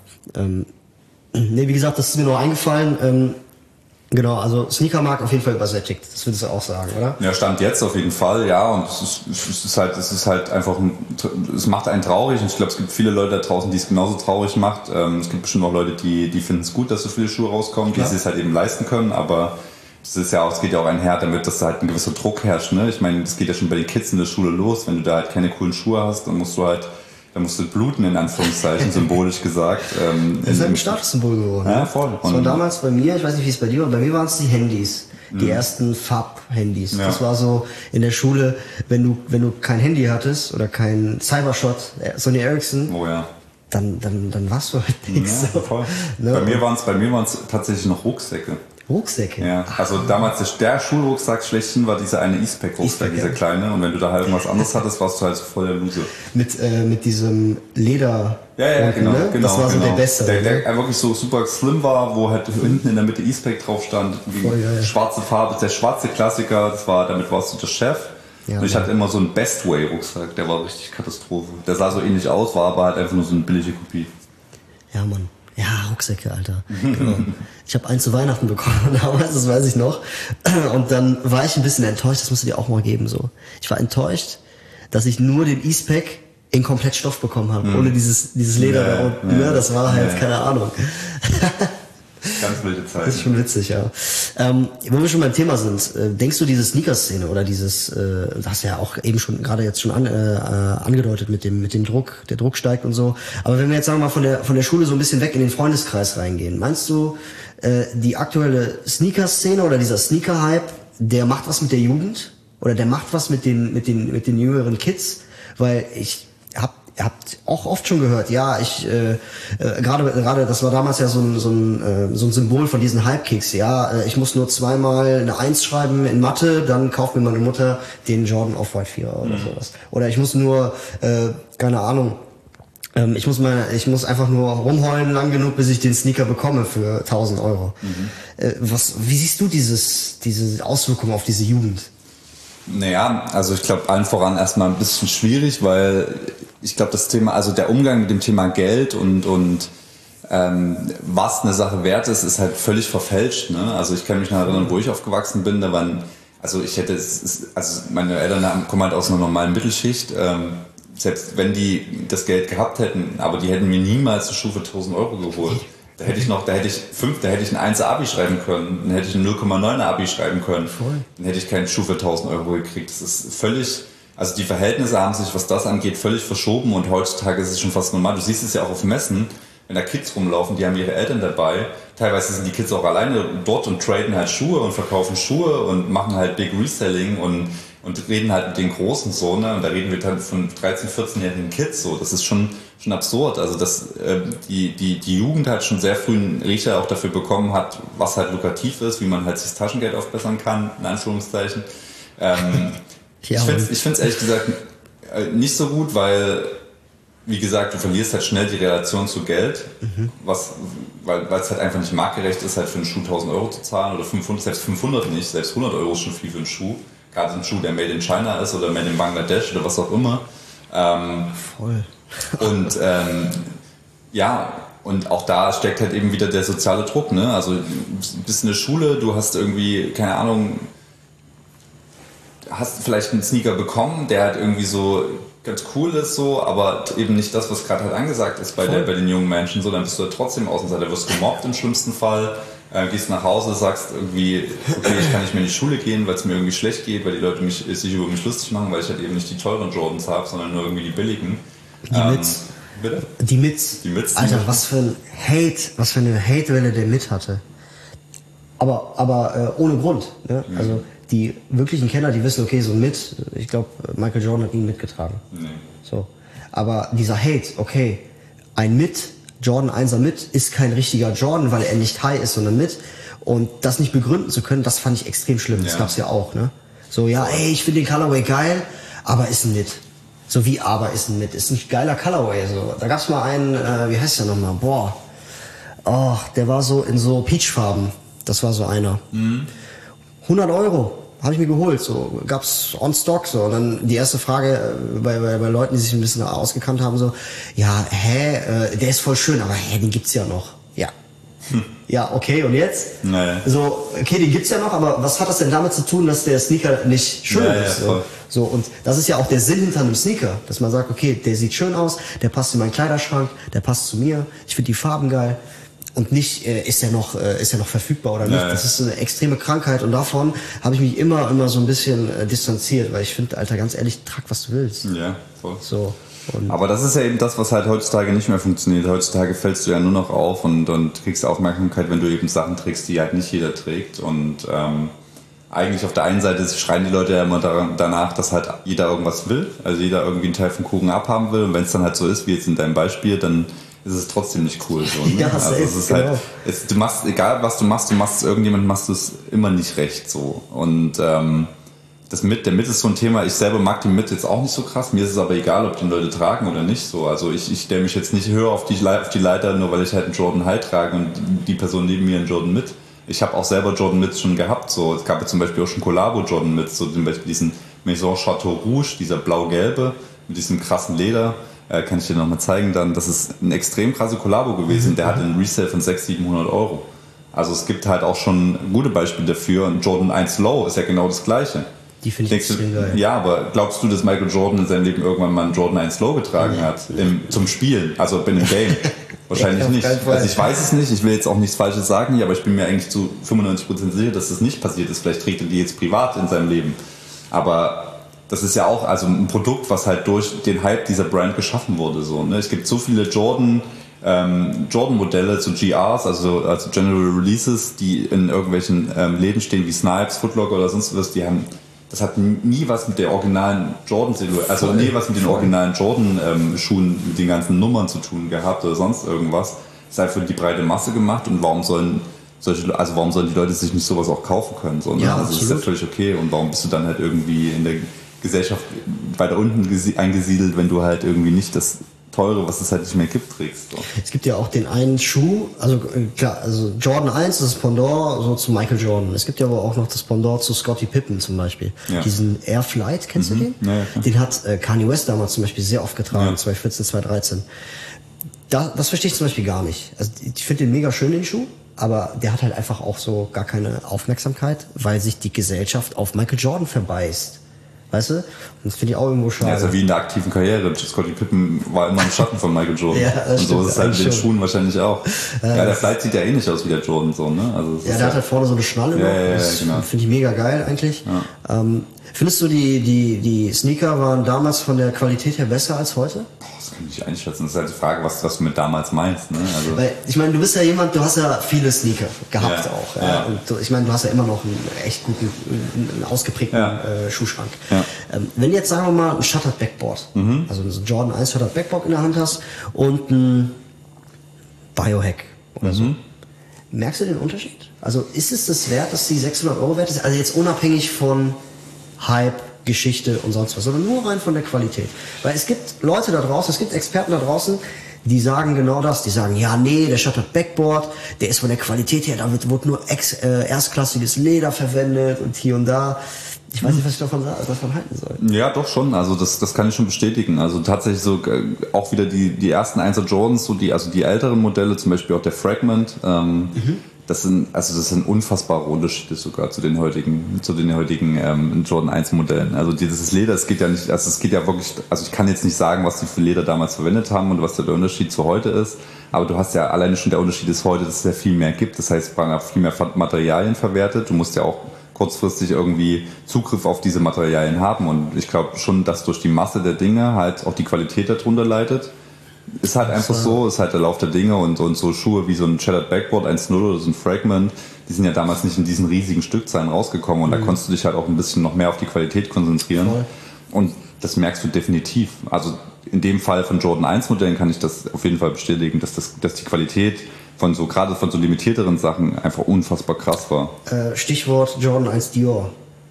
Wie gesagt, das ist mir noch eingefallen. Genau, also Sneakermarkt auf jeden Fall übersättigt. Das würdest du auch sagen, oder? Ja, Stand jetzt auf jeden Fall, ja. Und es ist halt einfach, es macht einen traurig. Und ich glaube, es gibt viele Leute da draußen, die es genauso traurig macht. Es gibt bestimmt auch Leute, die finden es gut, dass so viele Schuhe rauskommen, die es halt eben leisten können. Aber es geht ja auch einher damit, dass da halt ein gewisser Druck herrscht. Ne? Ich meine, das geht ja schon bei den Kids in der Schule los. Wenn du da halt keine coolen Schuhe hast, dann musst du bluten, in Anführungszeichen, symbolisch gesagt. Das ist halt ein Statussymbol geworden. Ja, voll. Das war damals bei mir, ich weiß nicht, wie es bei dir war, bei mir waren es die Handys. Die ersten Farb-Handys. Ja. Das war so in der Schule, wenn du kein Handy hattest oder kein Cybershot, Sony Ericsson. Oh ja. Dann warst du halt nichts. Ja, voll. Ne? Bei mir waren's tatsächlich noch Rucksäcke. Rucksäcke? Ja, also damals der Schulrucksack schlechthin war dieser eine E-Spec-Rucksack, dieser kleine. Und wenn du da halt irgendwas anderes hattest, warst du halt so voll der Loser. Mit diesem Leder. Ja, genau, ne? Genau. Das war so der Beste. Der wirklich so super slim war, wo halt hinten in der Mitte E-Spec drauf stand. Schwarze Farbe, der schwarze Klassiker, damit warst du der Chef. Ja, und ich hatte immer so einen Bestway-Rucksack, der war richtig Katastrophe. Der sah so ähnlich aus, war aber halt einfach nur so eine billige Kopie. Ja, Mann. Ja, Rucksäcke, Alter. Genau. Ich habe einen zu Weihnachten bekommen damals, das weiß ich noch. Und dann war ich ein bisschen enttäuscht, das musst du dir auch mal geben. So. Ich war enttäuscht, dass ich nur den E-Spec in Komplettstoff bekommen habe, ohne dieses Leder da unten. Ja, das war halt, keine Ahnung. Ganz wilde Zeit. Das ist schon witzig, ja. Wo wir schon beim Thema sind, denkst du, diese Sneaker-Szene oder dieses, das hast du ja auch eben schon, gerade jetzt schon angedeutet mit dem Druck, der Druck steigt und so. Aber wenn wir jetzt, sagen wir mal, von der Schule so ein bisschen weg in den Freundeskreis reingehen, meinst du, die aktuelle Sneaker-Szene oder dieser Sneaker-Hype, der macht was mit der Jugend? Oder der macht was mit den jüngeren Kids? Weil ihr habt auch oft schon gehört, ja, gerade das war damals ja so ein Symbol von diesen Hype-Kicks, ja, ich muss nur zweimal eine 1 schreiben in Mathe, dann kauft mir meine Mutter den Jordan Off-White 4 oder sowas. Oder ich muss nur, keine Ahnung, ich muss einfach nur rumheulen lang genug, bis ich den Sneaker bekomme für 1.000 €. Wie siehst du diese Auswirkungen auf diese Jugend? Naja, also ich glaube allen voran erstmal ein bisschen schwierig, weil ich glaube das Thema, also der Umgang mit dem Thema Geld und was eine Sache wert ist halt völlig verfälscht. Ne? Also ich kann mich noch erinnern, wo ich aufgewachsen bin, da waren, also meine Eltern kommen halt aus einer normalen Mittelschicht, selbst wenn die das Geld gehabt hätten, aber die hätten mir niemals eine Schuhe für 1.000 € geholt. Da hätte ich ein 1er Abi schreiben können, dann hätte ich ein 0,9er Abi schreiben können. Dann hätte ich keinen Schuh für 1.000 € gekriegt. Das ist völlig, also die Verhältnisse haben sich, was das angeht, völlig verschoben und heutzutage ist es schon fast normal. Du siehst es ja auch auf Messen, wenn da Kids rumlaufen, die haben ihre Eltern dabei. Teilweise sind die Kids auch alleine dort und traden halt Schuhe und verkaufen Schuhe und machen halt Big Reselling und reden halt mit den Großen so, ne? Und da reden wir dann von 13-, 14-jährigen Kids so. Das ist schon absurd. Also dass die Jugend halt schon sehr früh einen Riecher auch dafür bekommen hat, was halt lukrativ ist, wie man halt sich das Taschengeld aufbessern kann, in Anführungszeichen. Ich finde es ehrlich gesagt nicht so gut, weil, wie gesagt, du verlierst halt schnell die Relation zu Geld, weil es halt einfach nicht marktgerecht ist, halt für einen Schuh 1.000 € zu zahlen oder 500, selbst 500 nicht, selbst 100 € ist schon viel für einen Schuh. Gerade ein Schuh, der made in China ist oder made in Bangladesch oder was auch immer. Voll. Und ja, und auch da steckt halt eben wieder der soziale Druck, ne? Also du bist in der Schule, du hast irgendwie, keine Ahnung, hast vielleicht einen Sneaker bekommen, der halt irgendwie so ganz cool ist so, aber eben nicht das, was gerade halt angesagt ist bei den jungen Menschen. So, dann bist du halt trotzdem Außenseiter, wirst gemobbt im schlimmsten Fall, gehst nach Hause, sagst irgendwie, okay, ich kann nicht mehr in die Schule gehen, weil es mir irgendwie schlecht geht, weil die Leute sich über mich lustig machen, weil ich halt eben nicht die teuren Jordans habe, sondern nur irgendwie die billigen. Die Mits. Bitte? Die Mits. Alter, was für eine Hate-Welle der Mit hatte. Aber ohne Grund. Ne? Mhm. Also die wirklichen Kenner, die wissen, okay, so ein Mit, ich glaube, Michael Jordan hat ihn mitgetragen. Nee. So. Aber dieser Hate, okay, ein Mit, Jordan 1er Mit, ist kein richtiger Jordan, weil er nicht High ist, sondern Mit. Und das nicht begründen zu können, das fand ich extrem schlimm. Das gab's ja auch, ne? So, ja, ey, ich finde den Colorway geil, aber ist ein Mit. So wie aber ist ein Mit. Ist ein geiler Colorway. So. Da gab's mal einen, wie heißt der nochmal? Boah. Oh, der war so in so Peachfarben. Das war so einer. 100 € habe ich mir geholt. So gab's on Stock. So. Und dann die erste Frage bei Leuten, die sich ein bisschen ausgekannt haben, so, ja, der ist voll schön, aber den gibt's ja noch. Ja. Ja, okay, und jetzt? Naja. So, okay, den gibt's ja noch, aber was hat das denn damit zu tun, dass der Sneaker nicht schön ist? So, und das ist ja auch der Sinn hinter einem Sneaker, dass man sagt, okay, der sieht schön aus, der passt in meinen Kleiderschrank, der passt zu mir, ich finde die Farben geil. Und nicht, ist er noch verfügbar oder nicht. Ja. Das ist eine extreme Krankheit und davon habe ich mich immer so ein bisschen distanziert, weil ich finde, Alter, ganz ehrlich, trag, was du willst. Ja, voll. So. Aber das ist ja eben das, was halt heutzutage nicht mehr funktioniert. Heutzutage fällst du ja nur noch auf und kriegst Aufmerksamkeit, wenn du eben Sachen trägst, die halt nicht jeder trägt. Und eigentlich auf der einen Seite schreien die Leute ja immer danach, dass halt jeder irgendwas will. Also jeder irgendwie einen Teil vom Kuchen abhaben will. Und wenn es dann halt so ist, wie jetzt in deinem Beispiel, dann ist es trotzdem nicht cool. So, ne? Ja, also es ist genau. Halt, du machst, egal was du machst es irgendjemand, machst du es immer nicht recht so. Und der Mit ist so ein Thema, ich selber mag den Mit jetzt auch nicht so krass, mir ist es aber egal, ob die Leute tragen oder nicht so. Also ich stelle mich jetzt nicht höher auf die Leiter, nur weil ich halt einen Jordan High trage und die Person neben mir einen Jordan Mid. Ich habe auch selber Jordan Mids schon gehabt, so. Es gab ja zum Beispiel auch schon Collabo Jordan Mids, so zum Beispiel diesen Maison Chateau Rouge, dieser blau-gelbe mit diesem krassen Leder. Kann ich dir nochmal zeigen dann. Das ist ein extrem krasse Kollabo gewesen. Der hat einen Resale von 600-700 €. Also es gibt halt auch schon gute Beispiele dafür. Und Jordan 1 Low ist ja genau das Gleiche. Die finde ich extrem geil. Ja, aber glaubst du, dass Michael Jordan in seinem Leben irgendwann mal einen Jordan 1 Low getragen hat? Zum Spielen, also bei einem Game? Wahrscheinlich nicht. Also ich weiß es nicht. Ich will jetzt auch nichts Falsches sagen hier, aber ich bin mir eigentlich zu 95% sicher, dass das nicht passiert ist. Vielleicht trägt er die jetzt privat in seinem Leben. Aber das ist ja auch also ein Produkt, was halt durch den Hype dieser Brand geschaffen wurde. So, ne? Es gibt so viele Jordan-Modelle, so GRs, also General Releases, die in irgendwelchen Läden stehen wie Snipes, Foot Locker oder sonst was. Das hat nie was mit der originalen Jordan-Silhouette, also nie was mit den originalen Jordan-Schuhen, mit den ganzen Nummern zu tun gehabt oder sonst irgendwas. Es ist halt für die breite Masse gemacht und warum sollen die Leute sich nicht sowas auch kaufen können? So, ne? Ja, also das ist ja völlig okay. Und warum bist du dann halt irgendwie in der Gesellschaft weiter unten eingesiedelt, wenn du halt irgendwie nicht das Teure, was es halt nicht mehr gibt, trägst. So. Es gibt ja auch den einen Schuh, also klar, also Jordan 1 ist das Pendant so zu Michael Jordan. Es gibt ja aber auch noch das Pendant zu Scottie Pippen zum Beispiel. Ja. Diesen Air Flight, kennst du den? Ja, den hat Kanye West damals zum Beispiel sehr oft getragen, 2014, 2013. Das verstehe ich zum Beispiel gar nicht. Also ich finde den mega schön, den Schuh. Aber der hat halt einfach auch so gar keine Aufmerksamkeit, weil sich die Gesellschaft auf Michael Jordan verbeißt. Weißt du? Und das finde ich auch irgendwo schade. Ja, also wie in der aktiven Karriere. Scottie Pippen war immer im Schatten von Michael Jordan. Ja, und so ist es halt mit den Schuhen wahrscheinlich auch. Ja, der Flight sieht ja ähnlich aus wie der Jordan, so, ne? Also ja, der hat halt vorne so eine Schnalle noch. Das genau. Finde ich mega geil eigentlich. Ja. Findest du, die Sneaker waren damals von der Qualität her besser als heute? Das kann ich nicht einschätzen. Das ist halt die Frage, was du mit damals meinst. Ne? Also weil, ich meine, du bist ja jemand, du hast ja viele Sneaker gehabt auch. Ja. Ja. Und ich meine, du hast ja immer noch einen echt guten, einen ausgeprägten Schuhschrank. Ja. Wenn du jetzt, sagen wir mal, ein Shuttered Backboard, also ein Jordan 1 Shuttered Backboard in der Hand hast und ein Biohack oder so, merkst du den Unterschied? Also ist es das wert, dass die 600 € wert ist? Also jetzt unabhängig von Hype, Geschichte und sonst was, sondern nur rein von der Qualität. Weil es gibt Leute da draußen, es gibt Experten da draußen, die sagen genau das. Die sagen, ja, nee, der Shuttered Backboard, der ist von der Qualität her, da wird nur erstklassiges Leder verwendet und hier und da. Ich weiß nicht, was ich davon halten soll. Ja, doch schon. Also das kann ich schon bestätigen. Also tatsächlich so auch wieder die ersten 1er Jordans, so die älteren Modelle, zum Beispiel auch der Fragment, das sind unfassbare Unterschiede sogar zu den heutigen Jordan 1 Modellen. Also dieses Leder, es geht ja wirklich, also ich kann jetzt nicht sagen, was die für Leder damals verwendet haben und was der Unterschied zu heute ist, aber du hast ja alleine schon der Unterschied ist heute, dass es ja viel mehr gibt. Das heißt, es werden viel mehr Materialien verwertet. Du musst ja auch kurzfristig irgendwie Zugriff auf diese Materialien haben und ich glaube schon, dass durch die Masse der Dinge halt auch die Qualität darunter leidet. Ist halt einfach so, ist halt der Lauf der Dinge und so Schuhe wie so ein Shattered Backboard 1.0 oder so ein Fragment, die sind ja damals nicht in diesen riesigen Stückzahlen rausgekommen und da konntest du dich halt auch ein bisschen noch mehr auf die Qualität konzentrieren. Voll. Und das merkst du definitiv. Also in dem Fall von Jordan 1 Modellen kann ich das auf jeden Fall bestätigen, dass die Qualität gerade von so limitierteren Sachen einfach unfassbar krass war. Stichwort Jordan 1 Dior.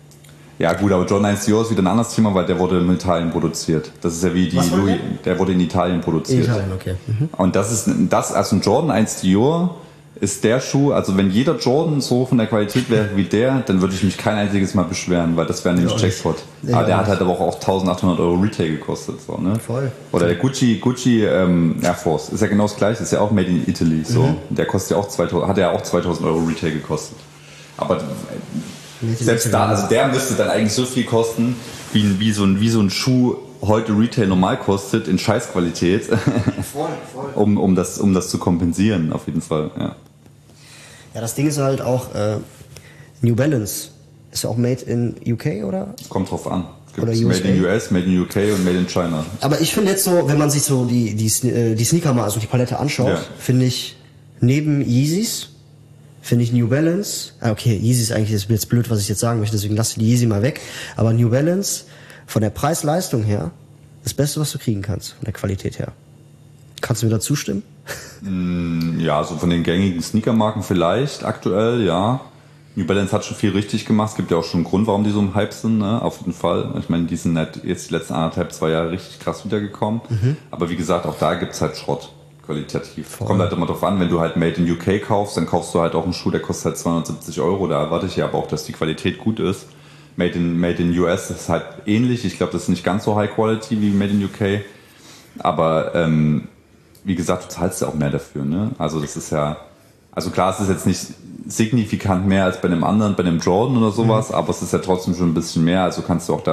Ja gut, aber Jordan 1 Dior ist wieder ein anderes Thema, weil der wurde in Italien produziert. Das ist ja wie die Louis, der wurde in Italien produziert. In Italien, okay. Und also ein Jordan 1 Dior ist der Schuh, also wenn jeder Jordan so von der Qualität wäre wie der, dann würde ich mich kein einziges Mal beschweren, weil das wäre nämlich Jackpot. Aber der hat halt aber auch 1.800 € Retail gekostet. So, ne? Voll. Oder der Gucci Air Force, ist ja genau das gleiche, ist ja auch made in Italy. So. Der kostet ja auch hat ja auch 2.000 € Retail gekostet. Aber selbst da, also der müsste dann eigentlich so viel kosten, wie so ein Schuh heute Retail normal kostet, in Scheißqualität, voll. um das zu kompensieren, auf jeden Fall, ja. Ja, das Ding ist halt auch, New Balance ist ja auch made in UK, oder? Kommt drauf an. Es gibt oder Made in US, Made in UK und Made in China. Aber ich finde jetzt so, wenn man sich so die Sneaker mal, also die Palette anschaut, finde ich, neben Yeezys, finde ich New Balance, okay, Yeezy ist eigentlich jetzt blöd, was ich jetzt sagen möchte, deswegen lasse ich die Yeezy mal weg, aber New Balance, von der Preis-Leistung her, das Beste, was du kriegen kannst, von der Qualität her. Kannst du mir da zustimmen? Ja, so von den gängigen Sneakermarken vielleicht, aktuell, ja. New Balance hat schon viel richtig gemacht, es gibt ja auch schon einen Grund, warum die so im Hype sind, ne? Auf jeden Fall. Ich meine, die sind halt jetzt die letzten 1,5, 2 Jahre richtig krass wiedergekommen, aber wie gesagt, auch da gibt's halt Schrott. Qualitativ. Voll. Kommt halt immer drauf an, wenn du halt Made in UK kaufst, dann kaufst du halt auch einen Schuh, der kostet halt 270 €. Da erwarte ich ja aber auch, dass die Qualität gut ist. Made in US ist halt ähnlich. Ich glaube, das ist nicht ganz so high quality wie Made in UK. Aber wie gesagt, du zahlst ja auch mehr dafür. Ne? Also das ist ja, also klar, es ist jetzt nicht signifikant mehr als bei einem anderen, bei einem Jordan oder sowas, aber es ist ja trotzdem schon ein bisschen mehr. Also kannst du auch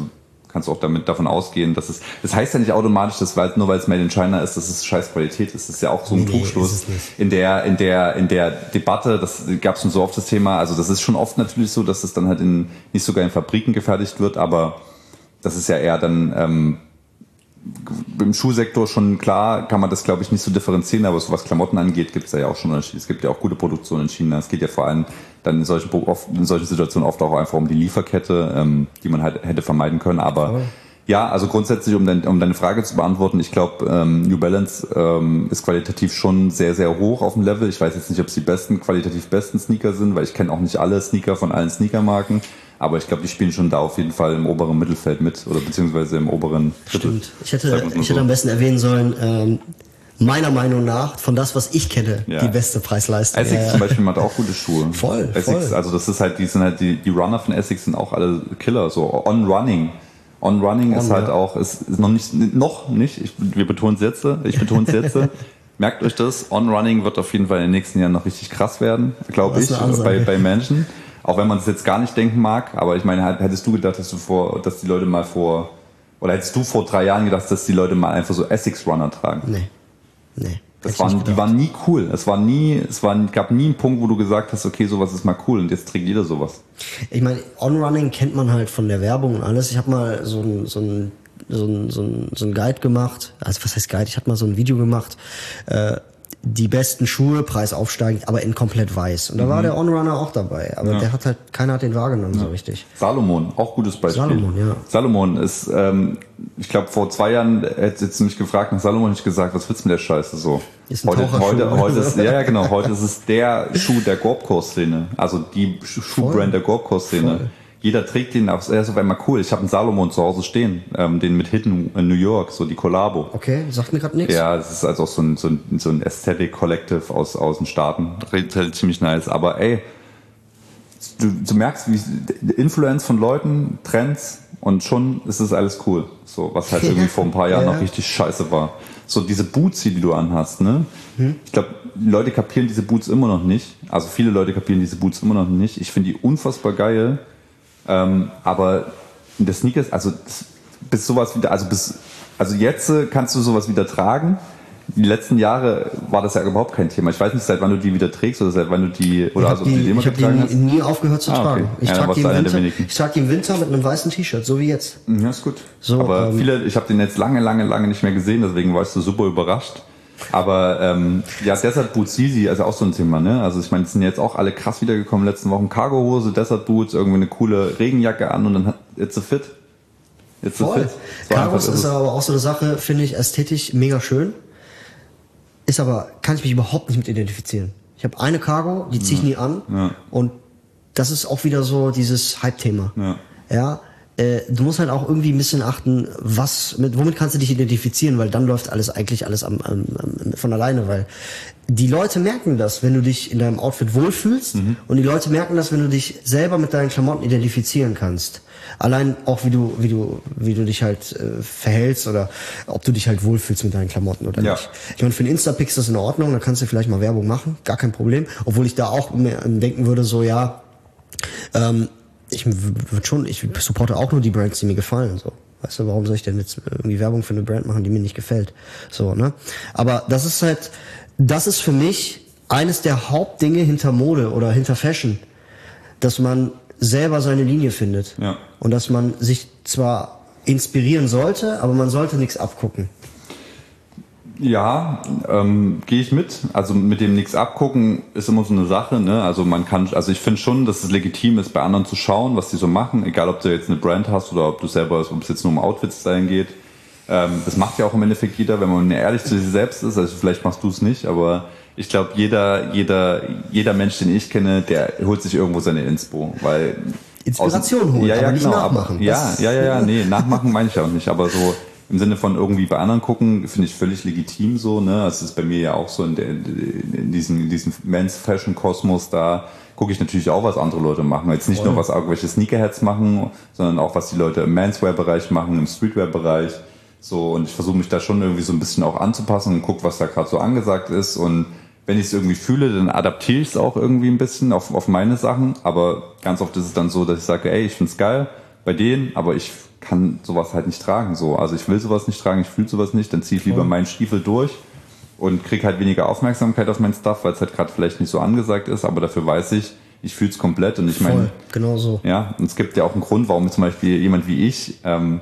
davon ausgehen, dass das heißt ja nicht automatisch, dass nur weil es Made in China ist, dass es scheiß Qualität ist. Das ist ja auch so ein Trugschluss. In der Debatte, das gab es schon so oft das Thema, also das ist schon oft natürlich so, dass es dann halt nicht sogar in Fabriken gefertigt wird, aber das ist ja eher dann im Schuhsektor schon klar, kann man das glaube ich nicht so differenzieren, aber so was Klamotten angeht, gibt es ja auch schon Unterschiede. Es gibt ja auch gute Produktion in China. Es geht ja vor allem dann in solchen Situationen oft auch einfach um die Lieferkette, die man halt hätte vermeiden können. Aber ja, also grundsätzlich, um deine Frage zu beantworten, ich glaube, New Balance ist qualitativ schon sehr, sehr hoch auf dem Level. Ich weiß jetzt nicht, ob es die qualitativ besten Sneaker sind, weil ich kenne auch nicht alle Sneaker von allen Sneakermarken. Aber ich glaube, die spielen schon da auf jeden Fall im oberen Mittelfeld mit oder beziehungsweise im oberen Drittel. Stimmt. Ich hätte am besten erwähnen sollen, meiner Meinung nach, von das, was ich kenne, die beste Preis-Leistung. Essex zum Beispiel macht auch gute Schuhe. Voll. Also das ist halt, die Runner von Essex sind auch alle Killer, so On-Running. On-Running ist halt auch, ist noch nicht, wir betonen es jetzt, merkt euch das, On-Running wird auf jeden Fall in den nächsten Jahren noch richtig krass werden, glaube ich, bei Menschen. Auch wenn man es jetzt gar nicht denken mag, aber ich meine, hättest du gedacht, hättest du vor 3 Jahren gedacht, dass die Leute mal einfach so Essex Runner tragen? Nee. Die waren nie cool. Gab nie einen Punkt, wo du gesagt hast, okay, sowas ist mal cool und jetzt trägt jeder sowas. Ich meine, On-Running kennt man halt von der Werbung und alles. Ich habe mal so ein Guide gemacht. Also was heißt Guide? Ich habe mal so ein Video gemacht. Die besten Schuhe, Preis aufsteigend, aber in komplett weiß. Und da war der On-Runner auch dabei. Aber der hat halt, keiner hat den wahrgenommen so richtig. Salomon, auch gutes Beispiel. Salomon ist, ich glaube, vor 2 Jahren hättest du mich gefragt nach Salomon, ich gesagt, was willst du mit der Scheiße so? Ist ein heute ist, ja genau, heute ist es der Schuh der Gorbcore-Szene. Also die Schuhbrand der Gorbcore-Szene. Jeder trägt den, er ist auf einmal cool. Ich habe einen Salomon zu Hause stehen, den mit Hidden in New York, so die Kollabo. Okay, sagt mir gerade nichts. Ja, das ist also auch so ein Aesthetic Collective aus den Staaten. Ziemlich nice. Aber ey, du merkst, wie Influence von Leuten, Trends und schon ist es alles cool. So, was halt irgendwie vor ein paar Jahren noch richtig scheiße war. So diese Boots, die du anhast, ne? Ich glaube, Leute kapieren diese Boots immer noch nicht. Also viele Leute kapieren diese Boots immer noch nicht. Ich finde die unfassbar geil. Aber in der Sneakers, also bis sowas wieder, also jetzt kannst du sowas wieder tragen. Die letzten Jahre war das ja überhaupt kein Thema. Ich weiß nicht, seit wann du die wieder trägst oder seit wann du die, oder also die immer getragen hast. Ich habe die nie aufgehört zu tragen. Okay. Ich trage die im Winter mit einem weißen T-Shirt, so wie jetzt. Ja, ist gut. So, aber ich habe den jetzt lange nicht mehr gesehen, deswegen warst du super überrascht. Aber ja, Desert Boots Yeezy, also auch so ein Thema, ne? Also ich meine, es sind jetzt auch alle krass wiedergekommen letzten Wochen. Cargohose, Desert Boots, irgendwie eine coole Regenjacke an und dann it's a fit. Voll. Cargos ist aber auch so eine Sache, finde ich, ästhetisch mega schön. Ist aber, kann ich mich überhaupt nicht mit identifizieren. Ich habe eine Cargo, die ziehe ich nie an. Ja. Und das ist auch wieder so dieses Hype-Thema. Ja. Du musst halt auch irgendwie ein bisschen achten, womit kannst du dich identifizieren, weil dann läuft eigentlich alles von alleine, weil die Leute merken das, wenn du dich in deinem Outfit wohlfühlst, und die Leute merken das, wenn du dich selber mit deinen Klamotten identifizieren kannst. Allein auch wie du dich halt verhältst oder ob du dich halt wohlfühlst mit deinen Klamotten oder nicht. Ich meine, für den Instapix ist das in Ordnung, da kannst du vielleicht mal Werbung machen, gar kein Problem. Obwohl ich da auch denken würde, so ich supporte auch nur die Brands, die mir gefallen, so. Weißt du, warum soll ich denn jetzt irgendwie Werbung für eine Brand machen, die mir nicht gefällt? So, ne? Aber das ist für mich eines der Hauptdinge hinter Mode oder hinter Fashion, dass man selber seine Linie findet. Ja. Und dass man sich zwar inspirieren sollte, aber man sollte nichts abgucken. Ja, gehe ich mit. Also mit dem nichts abgucken ist immer so eine Sache, ne? Also ich finde schon, dass es legitim ist, bei anderen zu schauen, was die so machen, egal ob du jetzt eine Brand hast oder ob es jetzt nur um Outfit-Styling geht. Das macht ja auch im Endeffekt jeder, wenn man ehrlich zu sich selbst ist. Also vielleicht machst du es nicht, aber ich glaube, jeder Mensch, den ich kenne, der holt sich irgendwo seine Inspo, weil Inspiration holen, aber nicht nachmachen. Nachmachen meine ich auch nicht, aber so im Sinne von irgendwie bei anderen gucken, finde ich völlig legitim so, ne? Das ist bei mir ja auch so in diesem Men's Fashion Kosmos, da gucke ich natürlich auch, was andere Leute machen. Jetzt nicht nur, was irgendwelche Sneakerheads machen, sondern auch, was die Leute im Menswear-Bereich machen, im Streetwear-Bereich. So, und ich versuche mich da schon irgendwie so ein bisschen auch anzupassen und gucke, was da gerade so angesagt ist. Und wenn ich es irgendwie fühle, dann adaptiere ich es auch irgendwie ein bisschen auf meine Sachen. Aber ganz oft ist es dann so, dass ich sage, ey, ich find's geil bei denen, aber ich kann sowas halt nicht tragen. So. Also ich will sowas nicht tragen, ich fühle sowas nicht, dann ziehe ich lieber meinen Stiefel durch und kriege halt weniger Aufmerksamkeit auf mein Stuff, weil es halt gerade vielleicht nicht so angesagt ist, aber dafür weiß ich fühle es komplett. Und ich meine, genau so. Ja, und es gibt ja auch einen Grund, warum zum Beispiel jemand wie ich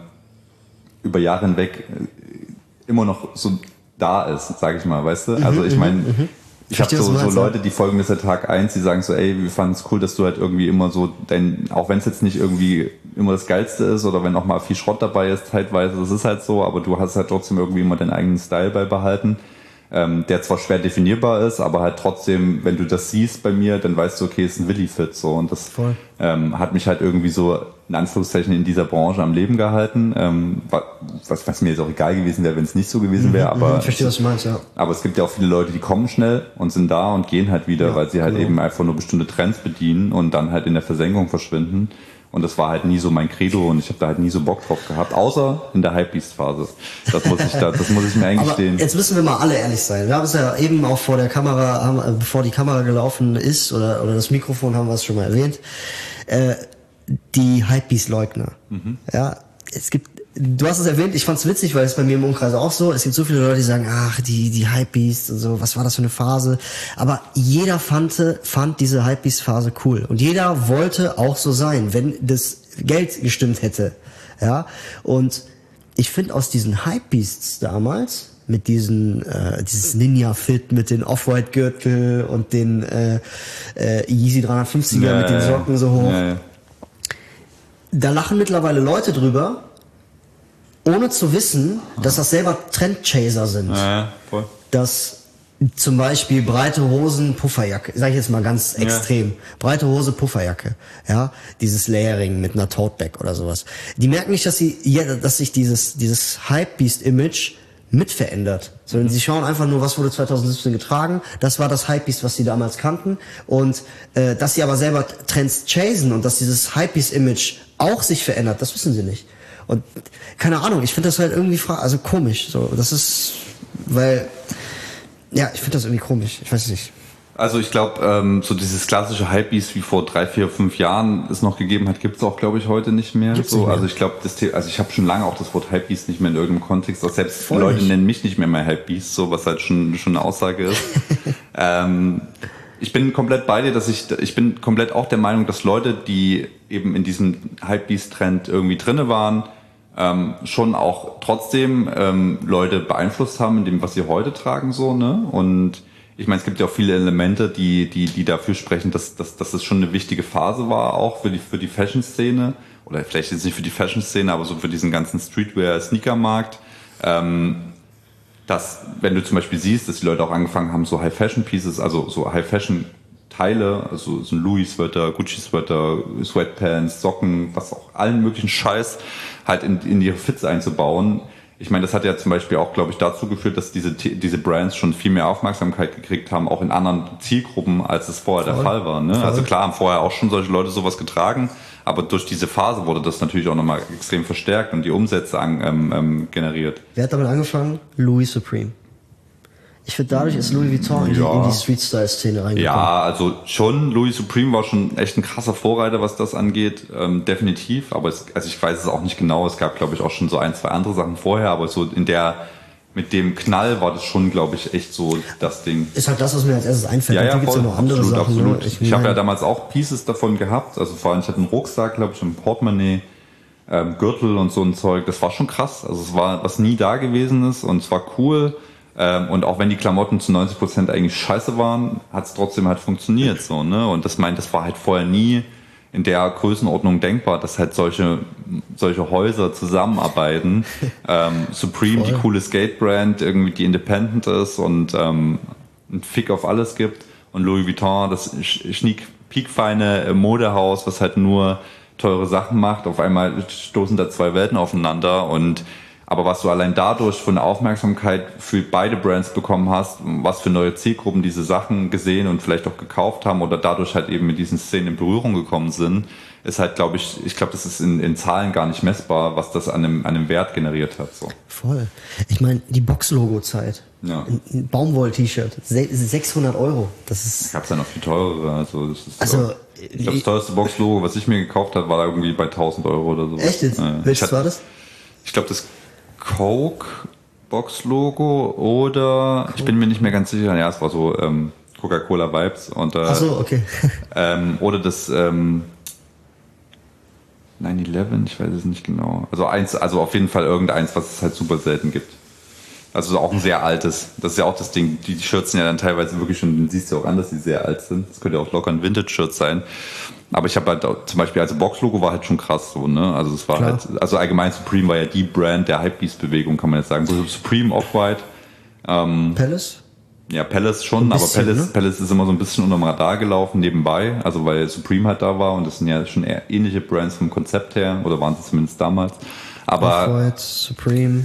über Jahre hinweg immer noch so da ist, sage ich mal, weißt du? Also ich meine, ich habe so Leute, die folgen mir seit Tag 1, die sagen so, ey, wir fanden es cool, dass du halt irgendwie immer so auch wenn es jetzt nicht irgendwie immer das Geilste ist oder wenn auch mal viel Schrott dabei ist, zeitweise, das ist halt so, aber du hast halt trotzdem irgendwie immer deinen eigenen Style beibehalten, der zwar schwer definierbar ist, aber halt trotzdem, wenn du das siehst bei mir, dann weißt du, okay, ist ein Willi-Fit, so, und das hat mich halt irgendwie so in Anführungszeichen in dieser Branche am Leben gehalten, was mir jetzt auch egal gewesen wäre, wenn es nicht so gewesen wäre, aber ich verstehe, was du meinst, ja. Aber es gibt ja auch viele Leute, die kommen schnell und sind da und gehen halt wieder, weil sie halt eben einfach nur bestimmte Trends bedienen und dann halt in der Versenkung verschwinden. Und das war halt nie so mein Credo und ich habe da halt nie so Bock drauf gehabt, außer in der Hypebeast-Phase. Das muss ich mir eingestehen. Aber jetzt müssen wir mal alle ehrlich sein. Wir haben es ja eben auch vor der Kamera, bevor die Kamera gelaufen ist oder das Mikrofon, haben wir es schon mal erwähnt. Die Hypebeast-Leugner. Ja, du hast es erwähnt, ich fand's witzig, weil es bei mir im Umkreis auch so, es gibt so viele Leute, die sagen, ach, die Hypebeast und so, was war das für eine Phase? Aber jeder fand diese Hypebeast-Phase cool. Und jeder wollte auch so sein, wenn das Geld gestimmt hätte. Ja, und ich finde aus diesen Hypebeasts damals, mit dieses Ninja-Fit mit den Off-White-Gürtel und den Yeezy 350er mit den Socken so hoch. Da lachen mittlerweile Leute drüber, ohne zu wissen, dass das selber Trendchaser sind. Ja, voll. Dass zum Beispiel breite Hosen, Pufferjacke, sag ich jetzt mal ganz extrem, breite Hose, Pufferjacke, ja, dieses Layering mit einer Tote Bag oder sowas. Die merken nicht, dass sich dieses Hypebeast-Image mitverändert, sondern sie schauen einfach nur, was wurde 2017 getragen, das war das Hypebeast, was sie damals kannten, und dass sie aber selber Trends chasen und dass dieses Hypebeast-Image auch sich verändert, das wissen sie nicht. Und keine Ahnung, ich finde das halt irgendwie komisch, so, das ist, weil, ja, ich finde das irgendwie komisch, ich weiß nicht. Also ich glaube, so dieses klassische Hypebeast wie vor 3, 4, 5 Jahren es noch gegeben hat, gibt's auch, glaube ich, heute nicht mehr. Also ich glaube, ich habe schon lange auch das Wort Hypebeast nicht mehr in irgendeinem Kontext. Auch selbst voll Leute nennen mich nicht mehr Hypebeast, so, was halt schon eine Aussage ist. Ich bin komplett bei dir, ich bin komplett auch der Meinung, dass Leute, die eben in diesem Hypebeast-Trend irgendwie drinne waren, schon auch trotzdem Leute beeinflusst haben in dem, was sie heute tragen, so, ne? Und ich meine, es gibt ja auch viele Elemente, die dafür sprechen, dass das schon eine wichtige Phase war, auch für die Fashion-Szene. Oder vielleicht jetzt nicht für die Fashion-Szene, aber so für diesen ganzen Streetwear-Sneaker-Markt. Dass, wenn du zum Beispiel siehst, dass die Leute auch angefangen haben, so High-Fashion-Pieces, also so High-Fashion-Teile, also so ein Louis-Sweater, Gucci-Sweater, Sweatpants, Socken, was auch allen möglichen Scheiß halt in ihre Fits einzubauen. Ich meine, das hat ja zum Beispiel auch, glaube ich, dazu geführt, dass diese Brands schon viel mehr Aufmerksamkeit gekriegt haben, auch in anderen Zielgruppen, als es vorher der Fall war. Ne? Also klar haben vorher auch schon solche Leute sowas getragen, aber durch diese Phase wurde das natürlich auch nochmal extrem verstärkt und die Umsätze generiert. Wer hat damit angefangen? Louis Supreme. Ich finde, dadurch ist Louis Vuitton in die Street-Style-Szene reingekommen. Ja, also schon, Louis Supreme war schon echt ein krasser Vorreiter, was das angeht, definitiv. Aber ich weiß es auch nicht genau, es gab, glaube ich, auch schon so 1, 2 andere Sachen vorher, aber so mit dem Knall war das schon, glaube ich, echt so das Ding. Ist halt das, was mir als erstes einfällt. Ja, Natürlich gibt es ja noch andere Sachen. Absolut. Ne? Ich habe ja damals auch Pieces davon gehabt, also vor allem, ich hatte einen Rucksack, glaube ich, ein Portemonnaie, Gürtel und so ein Zeug, das war schon krass. Also es war, was nie da gewesen ist und es war cool. Und auch wenn die Klamotten zu 90% eigentlich scheiße waren, hat es trotzdem halt funktioniert, so, ne? Und das war halt vorher nie in der Größenordnung denkbar, dass halt solche Häuser zusammenarbeiten. Supreme, die coole Skate-Brand, irgendwie die independent ist und einen Fick auf alles gibt. Und Louis Vuitton, das piekfeine Modehaus, was halt nur teure Sachen macht. Auf einmal stoßen da 2 Welten aufeinander aber was du allein dadurch von der Aufmerksamkeit für beide Brands bekommen hast, was für neue Zielgruppen diese Sachen gesehen und vielleicht auch gekauft haben oder dadurch halt eben mit diesen Szenen in Berührung gekommen sind, ist halt, glaube ich, das ist in Zahlen gar nicht messbar, was das an einem Wert generiert hat. So. Voll. Ich meine, die Box-Logo-Zeit. Ja. Ein Baumwoll-T-Shirt, 600 €. Das ist. Gab's ja noch viel teurere. Also ich glaube, das teuerste Box-Logo, was ich mir gekauft habe, war irgendwie bei 1.000 € oder so. Echt jetzt? Welches war das? Ich glaube, das Coke Box-Logo oder ich bin mir nicht mehr ganz sicher. Ja, es war so Coca-Cola Vibes und ach so, okay. oder das 9/11, ich weiß es nicht genau. Also auf jeden Fall irgendeins, was es halt super selten gibt. Also auch ein sehr altes. Das ist ja auch das Ding. Die Shirts sind ja dann teilweise wirklich schon, du siehst ja auch an, dass die sehr alt sind. Das könnte ja auch locker ein Vintage-Shirt sein. Aber ich habe halt zum Beispiel, also Box-Logo war halt schon krass so, ne? Also es war halt, also allgemein Supreme war ja die Brand der Hypebeast-Bewegung, kann man jetzt sagen. So Supreme, Off-White. Palace? Ja, Palace schon, bisschen, aber Palace ist immer so ein bisschen unterm Radar gelaufen nebenbei, also weil Supreme halt da war und das sind ja schon eher ähnliche Brands vom Konzept her, oder waren sie zumindest damals. Aber Off-White, Supreme,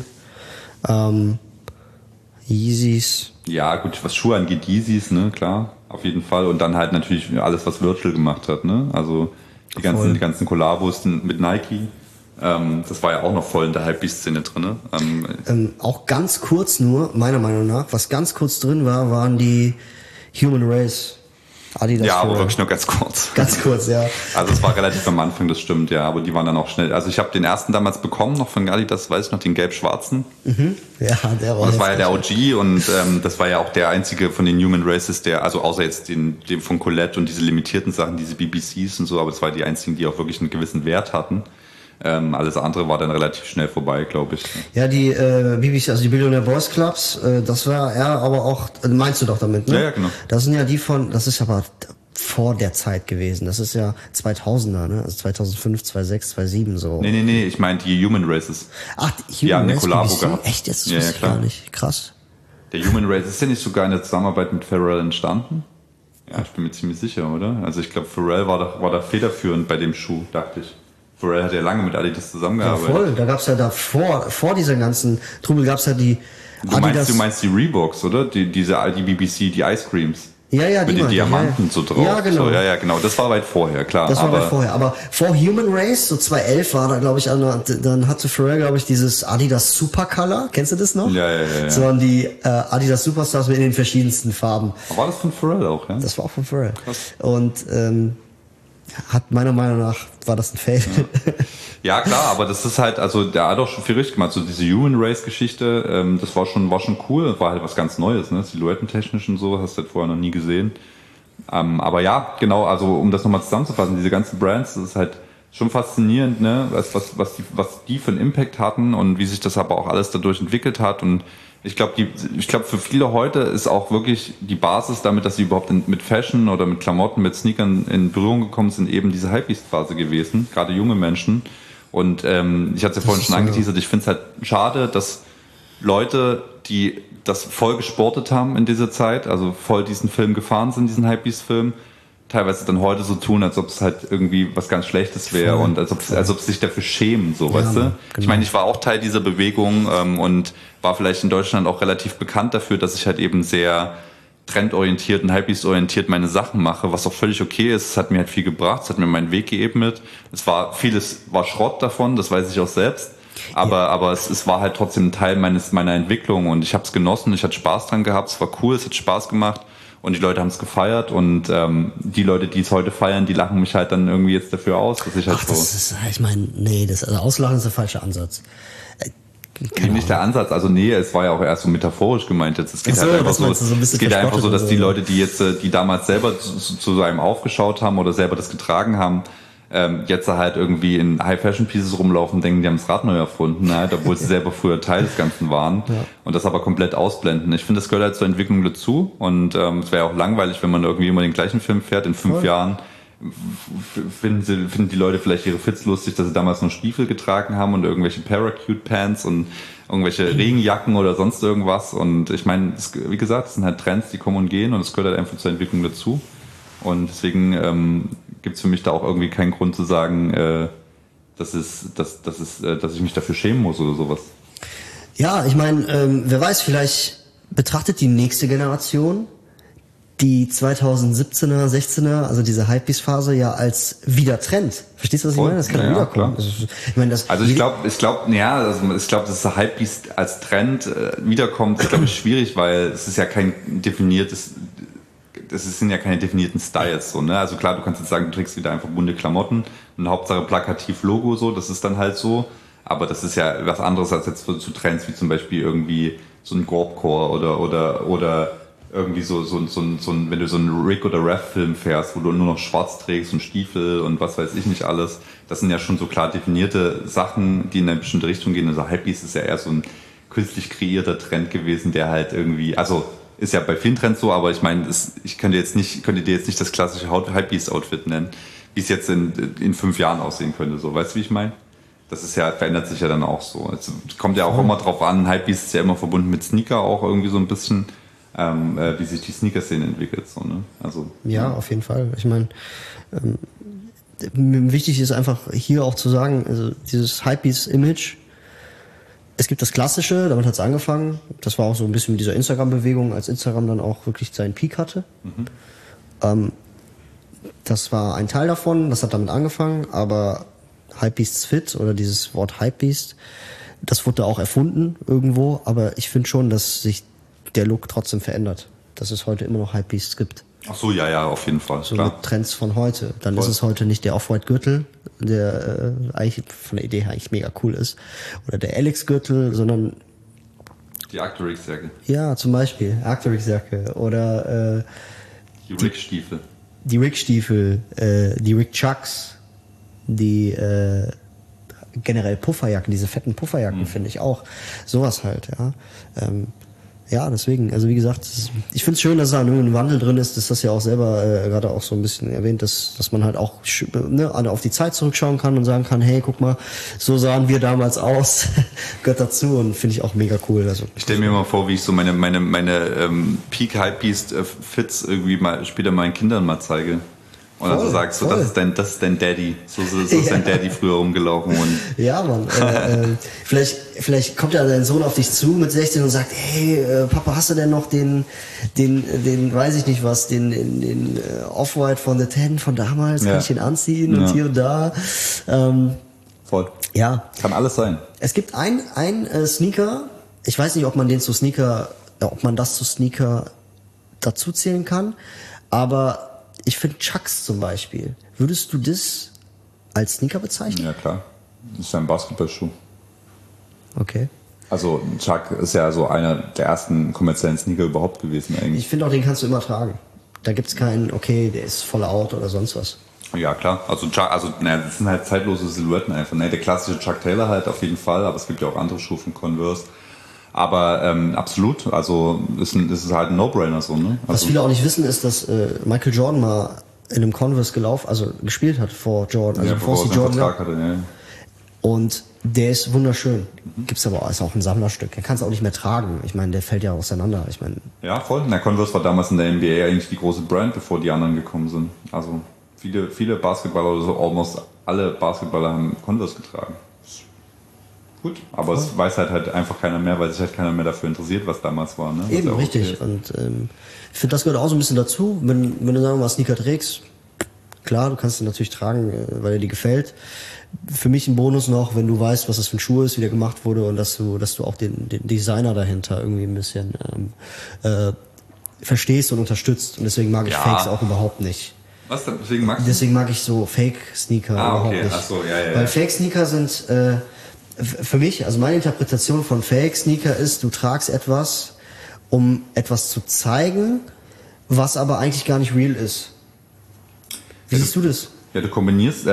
Yeezys. Ja, gut, was Schuhe angeht, Yeezys, ne, klar, auf jeden Fall. Und dann halt natürlich alles, was Virgil gemacht hat, ne? Also die ganzen Kollabos mit Nike. Das war ja auch noch voll in der Hypebeast-Szene drin. Auch ganz kurz nur, meiner Meinung nach, was ganz kurz drin war, waren die Human Race Adidas. Ja, aber wirklich nur ganz kurz. Ganz kurz, ja. Also es war relativ am Anfang, das stimmt, ja, aber die waren dann auch schnell. Also ich habe den ersten damals bekommen, noch von Adidas, weiß ich noch, den gelb-schwarzen. Mhm. Ja, der war. Und das war ja der OG und das war ja auch der einzige von den Human Races, der, also außer jetzt dem von Colette und diese limitierten Sachen, diese BBCs und so, aber es war die einzigen, die auch wirklich einen gewissen Wert hatten. Alles andere war dann relativ schnell vorbei, glaube ich. Ja, die BBC, also die Billionaire Boys Clubs, das war ja aber auch, meinst du doch damit, ne? Ja, genau. Das sind ja die das ist aber vor der Zeit gewesen. Das ist ja 2000er, ne? Also 2005, 2006, 2007 so. Nee, ich meine die Human Races. Ach, die Human Races. Die haben eine Kollabo gehabt. Echt? Das wusste ich gar nicht. Krass. Der Human Race ist ja nicht sogar in der Zusammenarbeit mit Pharrell entstanden? Ja, ich bin mir ziemlich sicher, oder? Also ich glaube, Pharrell war da federführend bei dem Schuh, dachte ich. Pharrell hat ja lange mit Adidas zusammengearbeitet. Ja, voll. Da gab's ja vor dieser ganzen Trubel gab's ja die Du meinst die Reeboks, oder? Die BBC, die Ice Creams. Ja, mit den Diamanten so drauf. Ja, genau. So, ja, genau. Das war weit vorher, klar. Das war weit vorher. Aber vor Human Race, so 2011 war da, glaube ich, dann hatte Pharrell, glaube ich, dieses Adidas Supercolor. Kennst du das noch? Ja. Das waren die Adidas Superstars in den verschiedensten Farben. War das von Pharrell auch, ja? Das war auch von Pharrell. Krass. Und hat meiner Meinung nach, war das ein Fail. Ja, klar, aber das ist halt, also der hat auch schon viel richtig gemacht. So diese Human Race Geschichte, das war schon cool. War halt was ganz Neues, ne? Silhouettentechnisch und so, hast du halt vorher noch nie gesehen. Aber ja, genau, also um das nochmal zusammenzufassen, diese ganzen Brands, das ist halt schon faszinierend, ne? Was die für einen Impact hatten und wie sich das aber auch alles dadurch entwickelt hat. Und ich glaube, für viele heute ist auch wirklich die Basis damit, dass sie überhaupt mit Fashion oder mit Klamotten, mit Sneakern in Berührung gekommen sind, eben diese Hypebeast-Phase gewesen, gerade junge Menschen. Und ich hatte es ja vorhin schon angeteasert, ich finde es halt schade, dass Leute, die das voll gesportet haben in dieser Zeit, also voll diesen Film gefahren sind, diesen Hypebeast-Film, teilweise dann heute so tun, als ob es halt irgendwie was ganz Schlechtes wäre und als ob sie sich dafür schämen, so, weißt du? Genau. Ich meine, ich war auch Teil dieser Bewegung und war vielleicht in Deutschland auch relativ bekannt dafür, dass ich halt eben sehr trendorientiert und Hypebeast-orientiert meine Sachen mache, was auch völlig okay ist. Es hat mir halt viel gebracht, es hat mir meinen Weg geebnet. Vieles war Schrott davon, das weiß ich auch selbst. Aber es war halt trotzdem ein Teil meiner Entwicklung und ich habe es genossen, ich hatte Spaß dran gehabt, es war cool, es hat Spaß gemacht und die Leute haben es gefeiert und die Leute, die es heute feiern, die lachen mich halt dann irgendwie jetzt dafür aus, dass ich halt Auslachen ist der falsche Ansatz. Nicht der Ansatz, also nee, es war ja auch erst so metaphorisch gemeint jetzt. Es geht halt einfach so, dass die Leute, die damals selber zu einem aufgeschaut haben oder selber das getragen haben, jetzt halt irgendwie in High-Fashion-Pieces rumlaufen, denken, die haben das Rad neu erfunden, halt, obwohl sie selber früher Teil des Ganzen waren und das aber komplett ausblenden. Ich finde, das gehört halt zur Entwicklung dazu und es wäre auch langweilig, wenn man irgendwie immer den gleichen Film fährt. In 5 Jahren finden die Leute vielleicht ihre Fits lustig, dass sie damals noch Stiefel getragen haben und irgendwelche Paracute-Pants und irgendwelche Regenjacken oder sonst irgendwas. Und ich meine, wie gesagt, das sind halt Trends, die kommen und gehen und es gehört halt einfach zur Entwicklung dazu. Und deswegen gibt es für mich da auch irgendwie keinen Grund zu sagen, dass ich mich dafür schämen muss oder sowas. Ja, ich meine, wer weiß, vielleicht betrachtet die nächste Generation die 2017er, 16er, also diese Hypebeast-Phase ja als wieder Trend. Verstehst du, was ich meine? Das kann wiederkommen. Ich glaube, dass der Hypebeast als Trend wiederkommt, ist, glaube ich, schwierig, weil es ist ja kein definiertes, sind ja keine definierten Styles, so, ne? Also klar, du kannst jetzt sagen, du trägst wieder einfach bunte Klamotten und Hauptsache plakativ Logo, so, das ist dann halt so. Aber das ist ja was anderes als jetzt zu Trends, wie zum Beispiel irgendwie so ein Gorpcore oder irgendwie so wenn du so einen Rick- oder Rev-Film fährst, wo du nur noch schwarz trägst und Stiefel und was weiß ich nicht alles. Das sind ja schon so klar definierte Sachen, die in eine bestimmte Richtung gehen. Also Hypebeast ist ja eher so ein künstlich kreierter Trend gewesen, der halt irgendwie, also ist ja bei vielen Trends so, aber ich meine, ich könnte dir jetzt nicht das klassische Hypebeast-Outfit nennen, wie es jetzt in 5 Jahren aussehen könnte. So, weißt du, wie ich meine? Das ist ja, verändert sich ja dann auch so. Es kommt ja auch immer drauf an, Hypebeast ist ja immer verbunden mit Sneaker auch irgendwie so ein bisschen. Wie sich die Sneaker-Szene entwickelt. So, ne? Also, ja, auf jeden Fall. Ich meine, wichtig ist einfach hier auch zu sagen, also dieses Hypebeast-Image, es gibt das Klassische, damit hat es angefangen. Das war auch so ein bisschen mit dieser Instagram-Bewegung, als Instagram dann auch wirklich seinen Peak hatte. Das war ein Teil davon, das hat damit angefangen, aber Hypebeast's Fit oder dieses Wort Hypebeast, das wurde auch erfunden irgendwo, aber ich finde schon, dass sich der Look trotzdem verändert, dass es heute immer noch Hypebeasts gibt. Ach so, ja, auf jeden Fall. So mit Trends von heute. Dann ist es heute nicht der Off-White-Gürtel, der eigentlich von der Idee her eigentlich mega cool ist, oder der Alex-Gürtel, sondern die Arc'teryx-Jacke. Ja, zum Beispiel Arc'teryx-Jacke oder die Rick-Stiefel. Die Rick-Stiefel, die Rick-Chucks, die generell Pufferjacken, diese fetten Pufferjacken finde ich auch. Sowas halt, ja. Ja, deswegen, also wie gesagt, ich finde es schön, dass da ein Wandel drin ist, dass das ja auch selber gerade auch so ein bisschen erwähnt, dass man halt auch auf die Zeit zurückschauen kann und sagen kann, hey, guck mal, so sahen wir damals aus, gehört dazu und finde ich auch mega cool. Also, ich stelle mir mal vor, wie ich so meine Peak Hypebeast Fits irgendwie mal später meinen Kindern mal zeige. Und dann so sagst du, das ist dein Daddy. So ist dein Daddy früher rumgelaufen. Und ja, Mann. Vielleicht kommt ja dein Sohn auf dich zu mit 16 und sagt, hey, Papa, hast du denn noch den weiß ich nicht was, den Off-White von The Ten von damals? Kann ich den anziehen? Und hier und da. Voll. Ja. Kann alles sein. Es gibt ein Sneaker, ich weiß nicht, ob man das zu Sneaker dazu zählen kann, aber ich finde Chucks zum Beispiel. Würdest du das als Sneaker bezeichnen? Ja, klar. Das ist ja ein Basketballschuh. Okay. Also Chuck ist ja so einer der ersten kommerziellen Sneaker überhaupt gewesen eigentlich. Ich finde auch, den kannst du immer tragen. Da gibt's keinen, okay, der ist voll out oder sonst was. Ja, klar. Also Chuck, das sind halt zeitlose Silhouetten einfach. Ne? Der klassische Chuck Taylor halt auf jeden Fall, aber es gibt ja auch andere Schuhe von Converse. Aber absolut, also ist halt ein No-Brainer so, ne? Also, was viele auch nicht wissen, ist, dass Michael Jordan mal in einem Converse gespielt hat vor Jordan, also bevor es die Jordan gab. Hatte, ja. Und der ist wunderschön. Gibt's aber auch, ist auch ein Sammlerstück. Der kannst du auch nicht mehr tragen. Ich meine, der fällt ja auseinander. Ich meine. Ja, voll. Na, Converse war damals in der NBA eigentlich die große Brand, bevor die anderen gekommen sind. Also viele Basketballer oder so, almost alle Basketballer haben Converse getragen. Gut, aber es weiß halt einfach keiner mehr, weil sich halt keiner mehr dafür interessiert, was damals war. Ne? Eben, richtig. Okay. Und ich finde, das gehört auch so ein bisschen dazu. Wenn du, sagen wir mal, Sneaker trägst, klar, du kannst ihn natürlich tragen, weil er dir gefällt. Für mich ein Bonus noch, wenn du weißt, was das für ein Schuh ist, wie der gemacht wurde und dass du auch den Designer dahinter irgendwie ein bisschen verstehst und unterstützt. Und deswegen mag ich Fakes auch überhaupt nicht. Was denn? Deswegen mag ich so Fake-Sneaker überhaupt nicht. Ach so, ja. Weil Fake-Sneaker sind für mich, also meine Interpretation von Fake-Sneaker ist, du tragst etwas, um etwas zu zeigen, was aber eigentlich gar nicht real ist. Wie siehst du das? Ja, du kompensierst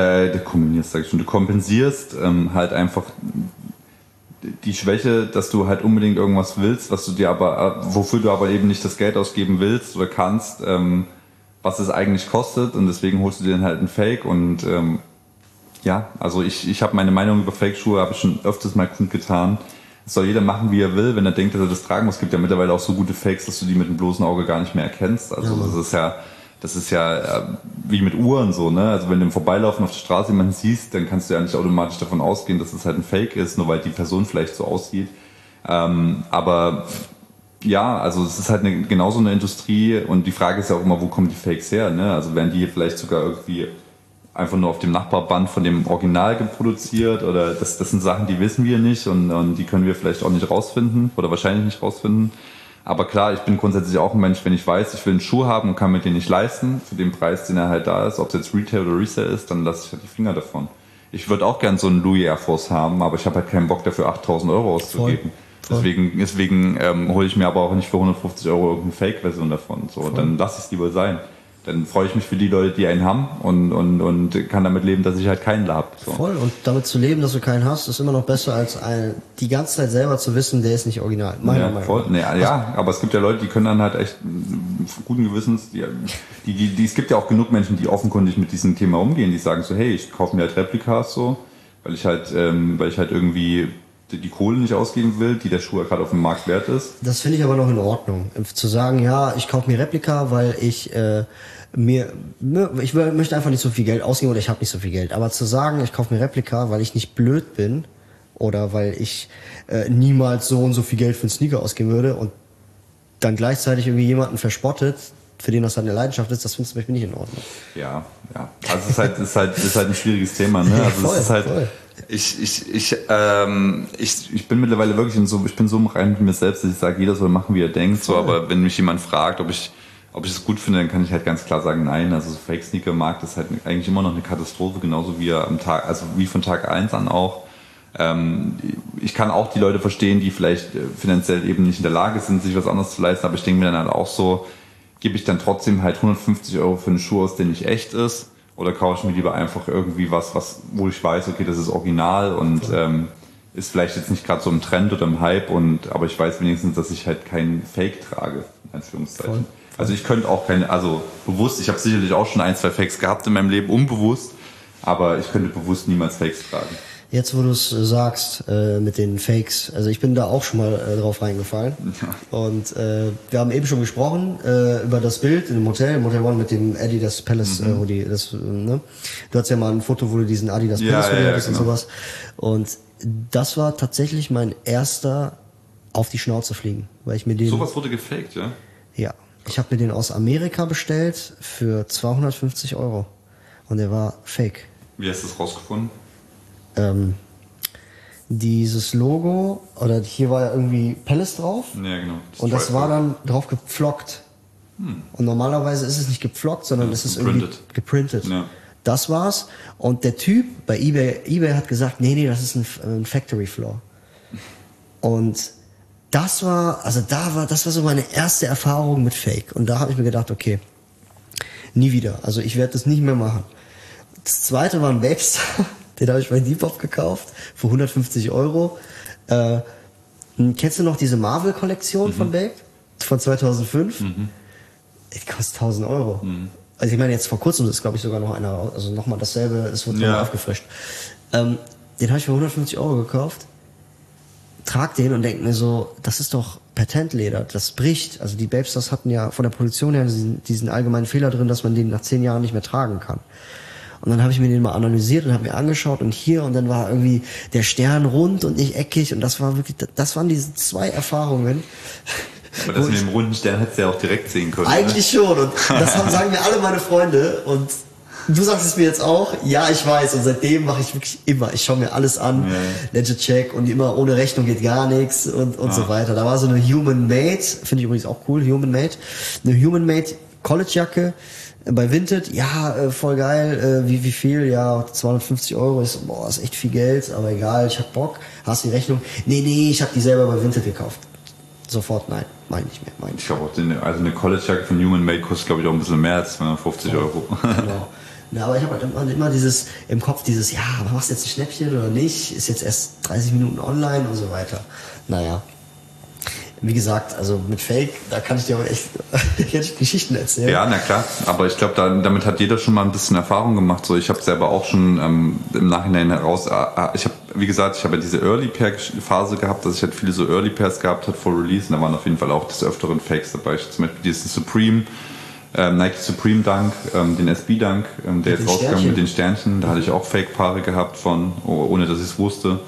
halt einfach die Schwäche, dass du halt unbedingt irgendwas willst, wofür du aber eben nicht das Geld ausgeben willst oder kannst, was es eigentlich kostet, und deswegen holst du dir dann halt einen Fake. Und ja, also ich habe meine Meinung über Fake-Schuhe habe ich schon öfters mal kundgetan. Das soll jeder machen, wie er will, wenn er denkt, dass er das tragen muss. Es gibt ja mittlerweile auch so gute Fakes, dass du die mit dem bloßen Auge gar nicht mehr erkennst. Also das ist ja wie mit Uhren so, ne? Also wenn du im Vorbeilaufen auf der Straße jemanden siehst, dann kannst du ja nicht automatisch davon ausgehen, dass es halt ein Fake ist, nur weil die Person vielleicht so aussieht. Aber ja, also es ist halt genauso eine Industrie, und die Frage ist ja auch immer, wo kommen die Fakes her, ne? Also werden die vielleicht sogar irgendwie einfach nur auf dem Nachbarband von dem Original geproduziert, oder das sind Sachen, die wissen wir nicht, und die können wir vielleicht auch nicht rausfinden oder wahrscheinlich nicht rausfinden. Aber klar, ich bin grundsätzlich auch ein Mensch, wenn ich weiß, ich will einen Schuh haben und kann mir den nicht leisten, für den Preis, den er halt da ist, ob es jetzt Retail oder Resale ist, dann lasse ich halt die Finger davon. Ich würde auch gern so einen Louis Air Force haben, aber ich habe halt keinen Bock dafür 8.000 Euro auszugeben. Voll. Deswegen hole ich mir aber auch nicht für 150 Euro irgendeine Fake-Version davon. So, dann lasse ich es lieber sein. Dann freue ich mich für die Leute, die einen haben, und kann damit leben, dass ich halt keinen habe. So. Voll, und damit zu leben, dass du keinen hast, ist immer noch besser, als die ganze Zeit selber zu wissen, der ist nicht original. Meiner Meinung nach. Ja, aber es gibt ja Leute, die können dann halt echt guten Gewissens, es gibt ja auch genug Menschen, die offenkundig mit diesem Thema umgehen, die sagen so, hey, ich kaufe mir halt Replikas so, weil ich halt irgendwie die Kohle nicht ausgeben will, die der Schuh gerade auf dem Markt wert ist. Das finde ich aber noch in Ordnung. Zu sagen, ja, ich kaufe mir Replika, weil ich möchte einfach nicht so viel Geld ausgeben, oder ich habe nicht so viel Geld. Aber zu sagen, ich kaufe mir Replika, weil ich nicht blöd bin oder weil ich niemals so und so viel Geld für einen Sneaker ausgeben würde, und dann gleichzeitig irgendwie jemanden verspottet, für den das halt eine Leidenschaft ist, das findest du zum Beispiel nicht in Ordnung. Ja. Also es ist halt ein schwieriges Thema, ne? Also voll, es ist halt, voll. Ich bin mittlerweile wirklich ich bin so im Reinen mit mir selbst, dass ich sage, jeder soll machen, wie er denkt. So, aber wenn mich jemand fragt, ob ich es gut finde, dann kann ich halt ganz klar sagen, nein. Also so Fake-Sneaker-Markt ist halt eigentlich immer noch eine Katastrophe, genauso wie wie von Tag 1 an auch. Ich kann auch die Leute verstehen, die vielleicht finanziell eben nicht in der Lage sind, sich was anderes zu leisten, aber ich denke mir dann halt auch so, gebe ich dann trotzdem halt 150 Euro für einen Schuh aus, der nicht echt ist, oder kaufe ich mir lieber einfach irgendwie was, wo ich weiß, okay, das ist original und ist vielleicht jetzt nicht gerade so im Trend oder im Hype, aber ich weiß wenigstens, dass ich halt keinen Fake trage, in Anführungszeichen. Voll. Also ich könnte auch bewusst, ich habe sicherlich auch schon 1, 2 Fakes gehabt in meinem Leben, unbewusst, aber ich könnte bewusst niemals Fakes tragen. Jetzt, wo du es sagst, mit den Fakes, also ich bin da auch schon mal drauf reingefallen. Ja. Und wir haben eben schon gesprochen über das Bild im Motel One mit dem Adidas Palace Hoodie. Ne? Du hattest ja mal ein Foto, wo du diesen Adidas Palace Hoodie hattest und sowas. Und das war tatsächlich mein erster auf die Schnauze fliegen, weil ich mir den... Sowas wurde gefaked, ja? Ja. Ich habe mir den aus Amerika bestellt für 250 €. Und der war fake. Wie hast du das rausgefunden? Dieses Logo, oder hier war ja irgendwie Palace drauf. Ja, genau. Und das war dann drauf gepflockt. Und normalerweise ist es nicht gepflockt, sondern es ist irgendwie geprintet. Ja. Das war's. Und der Typ bei eBay hat gesagt, nee, das ist ein Factory Floor. Und das war so meine erste Erfahrung mit Fake. Und da habe ich mir gedacht, okay, nie wieder. Also ich werde das nicht mehr machen. Das zweite war ein Babestar. Den habe ich bei Depop gekauft für 150 €. Kennst du noch diese Marvel-Kollektion von Babe? Von 2005? Die kostet 1.000 €. Also ich meine, jetzt vor kurzem ist, glaube ich, sogar noch einer, also nochmal dasselbe, es wird nochmal aufgefrischt. Den habe ich für 150 € gekauft, trag den und denk mir so, das ist doch Patentleder, das bricht. Also die Babestars hatten ja von der Produktion her diesen allgemeinen Fehler drin, dass man den nach 10 Jahren nicht mehr tragen kann. Und dann habe ich mir den mal analysiert und habe mir angeschaut und hier und dann war irgendwie der Stern rund und nicht eckig und das waren diese 2 Erfahrungen. Aber das mit dem runden Stern hättest du ja auch direkt sehen können. Eigentlich schon und das sagen mir alle meine Freunde und du sagst es mir jetzt auch, ja ich weiß und seitdem mache ich wirklich immer, ich schaue mir alles an, Legit Check und immer ohne Rechnung geht gar nichts und so weiter. Da war so eine Human Made, finde ich übrigens auch cool, eine Human Made Collegejacke bei Vinted, ja, voll geil, wie viel, ja, 250 €, ist, boah, ist echt viel Geld, aber egal, ich hab Bock, hast die Rechnung, nee, ich hab die selber bei Vinted gekauft. Sofort, nein, meine ich mehr. Ich glaube auch, eine College-Jacke von Human Made kostet, glaube ich, auch ein bisschen mehr als 250 €. Genau. Ja, aber ich habe halt immer dieses, im Kopf dieses, ja, aber machst du jetzt ein Schnäppchen oder nicht, ist jetzt erst 30 Minuten online und so weiter. Naja. Wie gesagt, also mit Fake, da kann ich dir auch echt Geschichten erzählen. Ja, na klar. Aber ich glaube, damit hat jeder schon mal ein bisschen Erfahrung gemacht. So, ich habe selber auch schon im Nachhinein heraus. Ich habe ja diese Early Pair Phase gehabt, dass ich halt viele so Early Pairs gehabt hat vor Release. Und da waren auf jeden Fall auch des Öfteren Fakes dabei. Zum Beispiel diesen Supreme, Nike Supreme Dunk, den SB Dunk, der jetzt rauskam mit den Sternchen. Da hatte ich auch Fake-Paare gehabt ohne dass ich es wusste.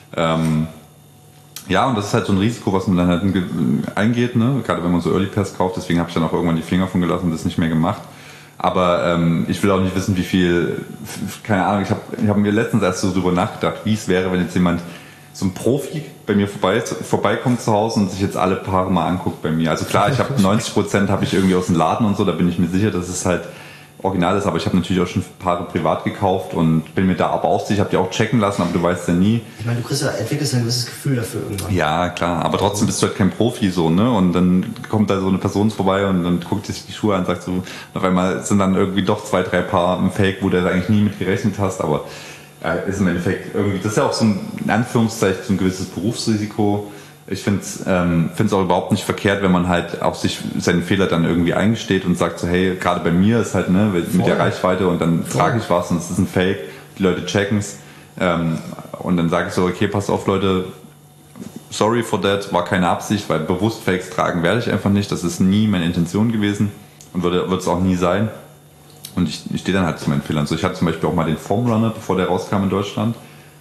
Ja, und das ist halt so ein Risiko, was man dann halt eingeht, ne? Gerade wenn man so Early Pairs kauft. Deswegen habe ich dann auch irgendwann die Finger von gelassen und das nicht mehr gemacht. Aber ich will auch nicht wissen, wie viel, keine Ahnung, ich hab mir letztens erst so drüber nachgedacht, wie es wäre, wenn jetzt jemand, so ein Profi bei mir vorbeikommt zu Hause und sich jetzt alle Paare mal anguckt bei mir. Also klar, ich habe 90% habe ich irgendwie aus dem Laden und so, da bin ich mir sicher, dass es halt original ist, aber ich habe natürlich auch schon Paare privat gekauft und bin mir da aber auch sicher, ich habe die auch checken lassen, aber du weißt ja nie. Ich meine, du entwickelst ein gewisses Gefühl dafür irgendwann. Ja, klar, aber trotzdem bist du halt kein Profi so, ne? Und dann kommt da so eine Person vorbei und dann guckt sich die Schuhe an und sagt so, auf einmal sind dann irgendwie doch 2, 3 Paar im Fake, wo du eigentlich nie mit gerechnet hast, aber ist im Endeffekt irgendwie, das ist ja auch so ein, in Anführungszeichen, so ein gewisses Berufsrisiko. Ich finde es auch überhaupt nicht verkehrt, wenn man halt auch sich seinen Fehler dann irgendwie eingesteht und sagt so, hey, gerade bei mir ist halt, ne, mit der Reichweite und dann trage ich was und es ist ein Fake, die Leute checken's und dann sage ich so, okay, passt auf Leute, sorry for that, war keine Absicht, weil bewusst Fakes tragen werde ich einfach nicht, das ist nie meine Intention gewesen und wird es auch nie sein und ich stehe dann halt zu meinen Fehlern. So, ich hatte zum Beispiel auch mal den Foam Runner, bevor der rauskam in Deutschland,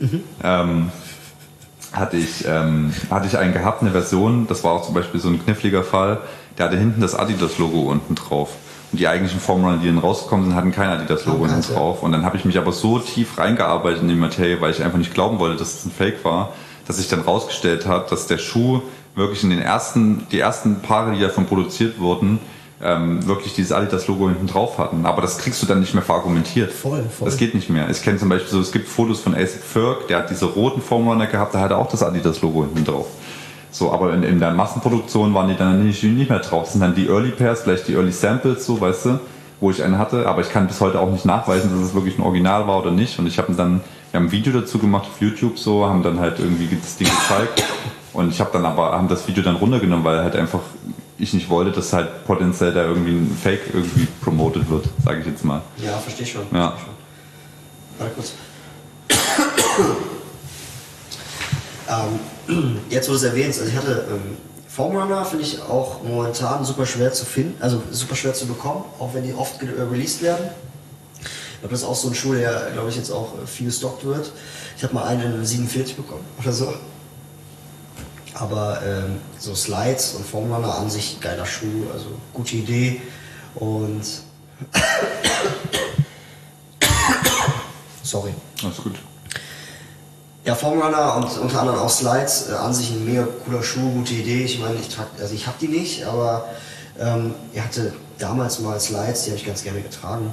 hatte ich einen gehabt, eine Version, das war auch zum Beispiel so ein kniffliger Fall, der hatte hinten das Adidas-Logo unten drauf. Und die eigentlichen Formrunner, die dann rausgekommen sind, hatten kein Adidas-Logo hinten drauf. Und dann habe ich mich aber so tief reingearbeitet in die Materie, weil ich einfach nicht glauben wollte, dass es ein Fake war, dass sich dann rausgestellt hat, dass der Schuh wirklich in die ersten Paare, die davon produziert wurden, wirklich dieses Adidas-Logo hinten drauf hatten. Aber das kriegst du dann nicht mehr verargumentiert. Voll. Das geht nicht mehr. Ich kenne zum Beispiel so, es gibt Fotos von ASIC Ferg, der hat diese roten Formrunner gehabt, da hatte auch das Adidas-Logo hinten drauf. So, aber in der Massenproduktion waren die dann nicht mehr drauf. Das sind dann die Early Pairs, vielleicht die Early Samples, so, weißt du, wo ich einen hatte. Aber ich kann bis heute auch nicht nachweisen, dass es wirklich ein Original war oder nicht. Und wir haben ein Video dazu gemacht auf YouTube, so, haben dann halt irgendwie das Ding gezeigt. Und ich haben das Video dann runtergenommen, weil halt einfach ich nicht wollte, dass halt potenziell da irgendwie ein Fake irgendwie promotet wird, sage ich jetzt mal. Ja, verstehe schon. Ja. Warte kurz. Jetzt, wo du es erwähnst, also ich hatte Foam Runner, finde ich auch momentan super schwer zu finden, also super schwer zu bekommen, auch wenn die oft released werden. Ich glaube, das ist auch so ein Schuh, der, glaube ich, jetzt auch viel gestockt wird. Ich habe mal einen in 47 bekommen oder so. Aber so Slides und Foam Runner an sich geiler Schuh, also gute Idee. Und sorry. Alles gut. Ja, Foam Runner und unter anderem auch Slides, an sich ein mega cooler Schuh, gute Idee. Ich meine, ich habe die nicht, aber er hatte damals mal Slides, die habe ich ganz gerne getragen.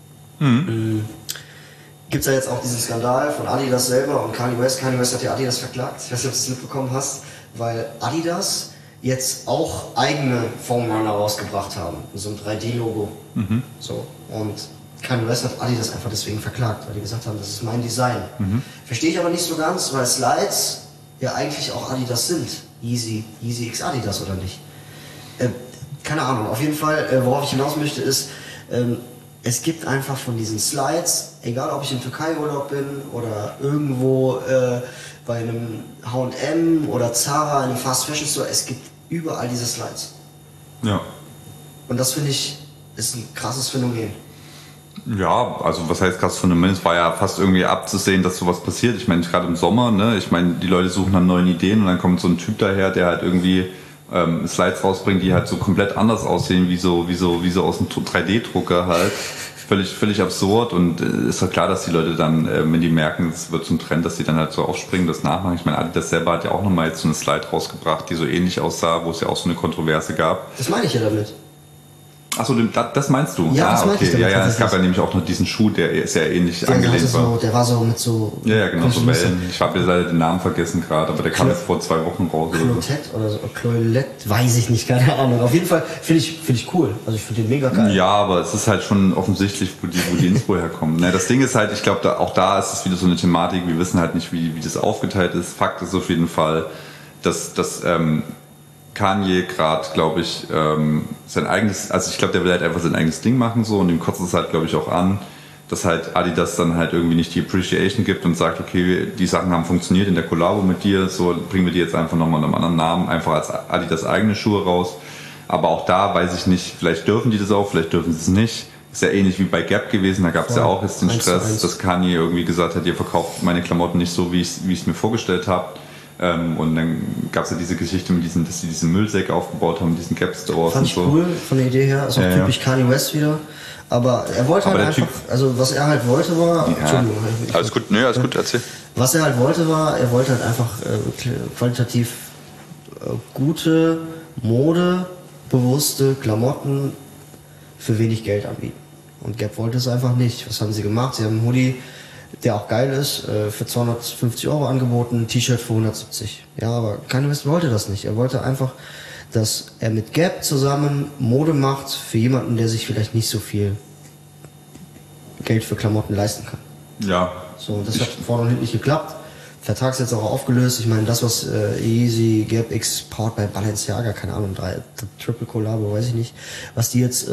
Gibt es ja jetzt auch diesen Skandal von Adidas selber und Kanye West. Kanye West hat ja Adidas verklagt. Ich weiß nicht, ob du es mitbekommen hast, weil Adidas jetzt auch eigene Foam Runner rausgebracht haben. So ein 3D-Logo. So. Und Kanye West hat Adidas einfach deswegen verklagt, weil die gesagt haben, das ist mein Design. Verstehe ich aber nicht so ganz, weil Slides ja eigentlich auch Adidas sind. Yeezy X Adidas oder nicht? Keine Ahnung. Auf jeden Fall, worauf ich hinaus möchte, ist, es gibt einfach von diesen Slides, egal ob ich im Türkei-Urlaub bin oder irgendwo bei einem H&M oder Zara in einem Fast Fashion Store, es gibt überall diese Slides. Ja. Und das finde ich, ist ein krasses Phänomen. Ja, also was heißt krasses Phänomen? Es war ja fast irgendwie abzusehen, dass sowas passiert. Ich meine, gerade im Sommer, ne? Ich meine, die Leute suchen nach neuen Ideen und dann kommt so ein Typ daher, der halt irgendwie Slides rausbringt, die halt so komplett anders aussehen, wie so aus einem 3D-Drucker halt. Völlig absurd und ist doch klar, dass die Leute dann, wenn die merken, es wird zum Trend, dass die dann halt so aufspringen, das nachmachen. Ich meine, Adidas selber hat ja auch nochmal jetzt so eine Slide rausgebracht, die so ähnlich aussah, wo es ja auch so eine Kontroverse gab. Das meine ich ja damit. Achso, das meinst du? Ja, das meinte ich damit. Ja, es gab ja nämlich auch noch diesen Schuh, der sehr ähnlich angelehnt war. Der war so mit so... Ja, genau, so Wellen. Ich habe leider den Namen vergessen gerade, aber der kam jetzt vor 2 Wochen raus. Clotet oder so, Cloilette, weiß ich nicht, keine Ahnung. Auf jeden Fall finde ich cool. Also ich finde den mega geil. Ja, aber es ist halt schon offensichtlich, wo die Inspo herkommen. Das Ding ist halt, ich glaube, auch da ist es wieder so eine Thematik, wir wissen halt nicht, wie das aufgeteilt ist. Fakt ist auf jeden Fall, dass Kanye gerade, glaube ich, sein eigenes, also ich glaube, der will halt einfach sein eigenes Ding machen so und dem kotzt es halt, glaube ich, auch an, dass halt Adidas dann halt irgendwie nicht die Appreciation gibt und sagt, okay, die Sachen haben funktioniert in der Kollabo mit dir, so bringen wir die jetzt einfach nochmal in einem anderen Namen, einfach als Adidas eigene Schuhe raus. Aber auch da weiß ich nicht, vielleicht dürfen die das auch, vielleicht dürfen sie es nicht. Ist ja ähnlich wie bei Gap gewesen, da gab es ja auch jetzt den Stress, dass Kanye irgendwie gesagt hat, ihr verkauft meine Klamotten nicht so, wie ich es mir vorgestellt habe. Und dann gab es ja diese Geschichte mit dass sie diesen Müllsäcke aufgebaut haben, diesen Gap-Stores Fand und so. Ich cool von der Idee her, ist auch typisch Kanye West wieder. Aber er wollte halt einfach, also was er halt wollte war... Ja. Entschuldigung. Alles gut, alles gut, erzähl. Was er halt wollte war, er wollte halt einfach qualitativ gute, modebewusste Klamotten für wenig Geld anbieten. Und Gap wollte es einfach nicht. Was haben sie gemacht? Sie haben einen Hoodie, der auch geil ist, für 250 € angeboten, ein T-Shirt für 170. Ja, aber Kanye West wollte das nicht. Er wollte einfach, dass er mit Gap zusammen Mode macht für jemanden, der sich vielleicht nicht so viel Geld für Klamotten leisten kann. Ja. So, und das hat vorne und hinten nicht geklappt. Vertrag ist jetzt auch aufgelöst. Ich meine, das, was Yeezy, Gap X, powered bei Balenciaga, keine Ahnung, Triple Collabo, weiß ich nicht, was die jetzt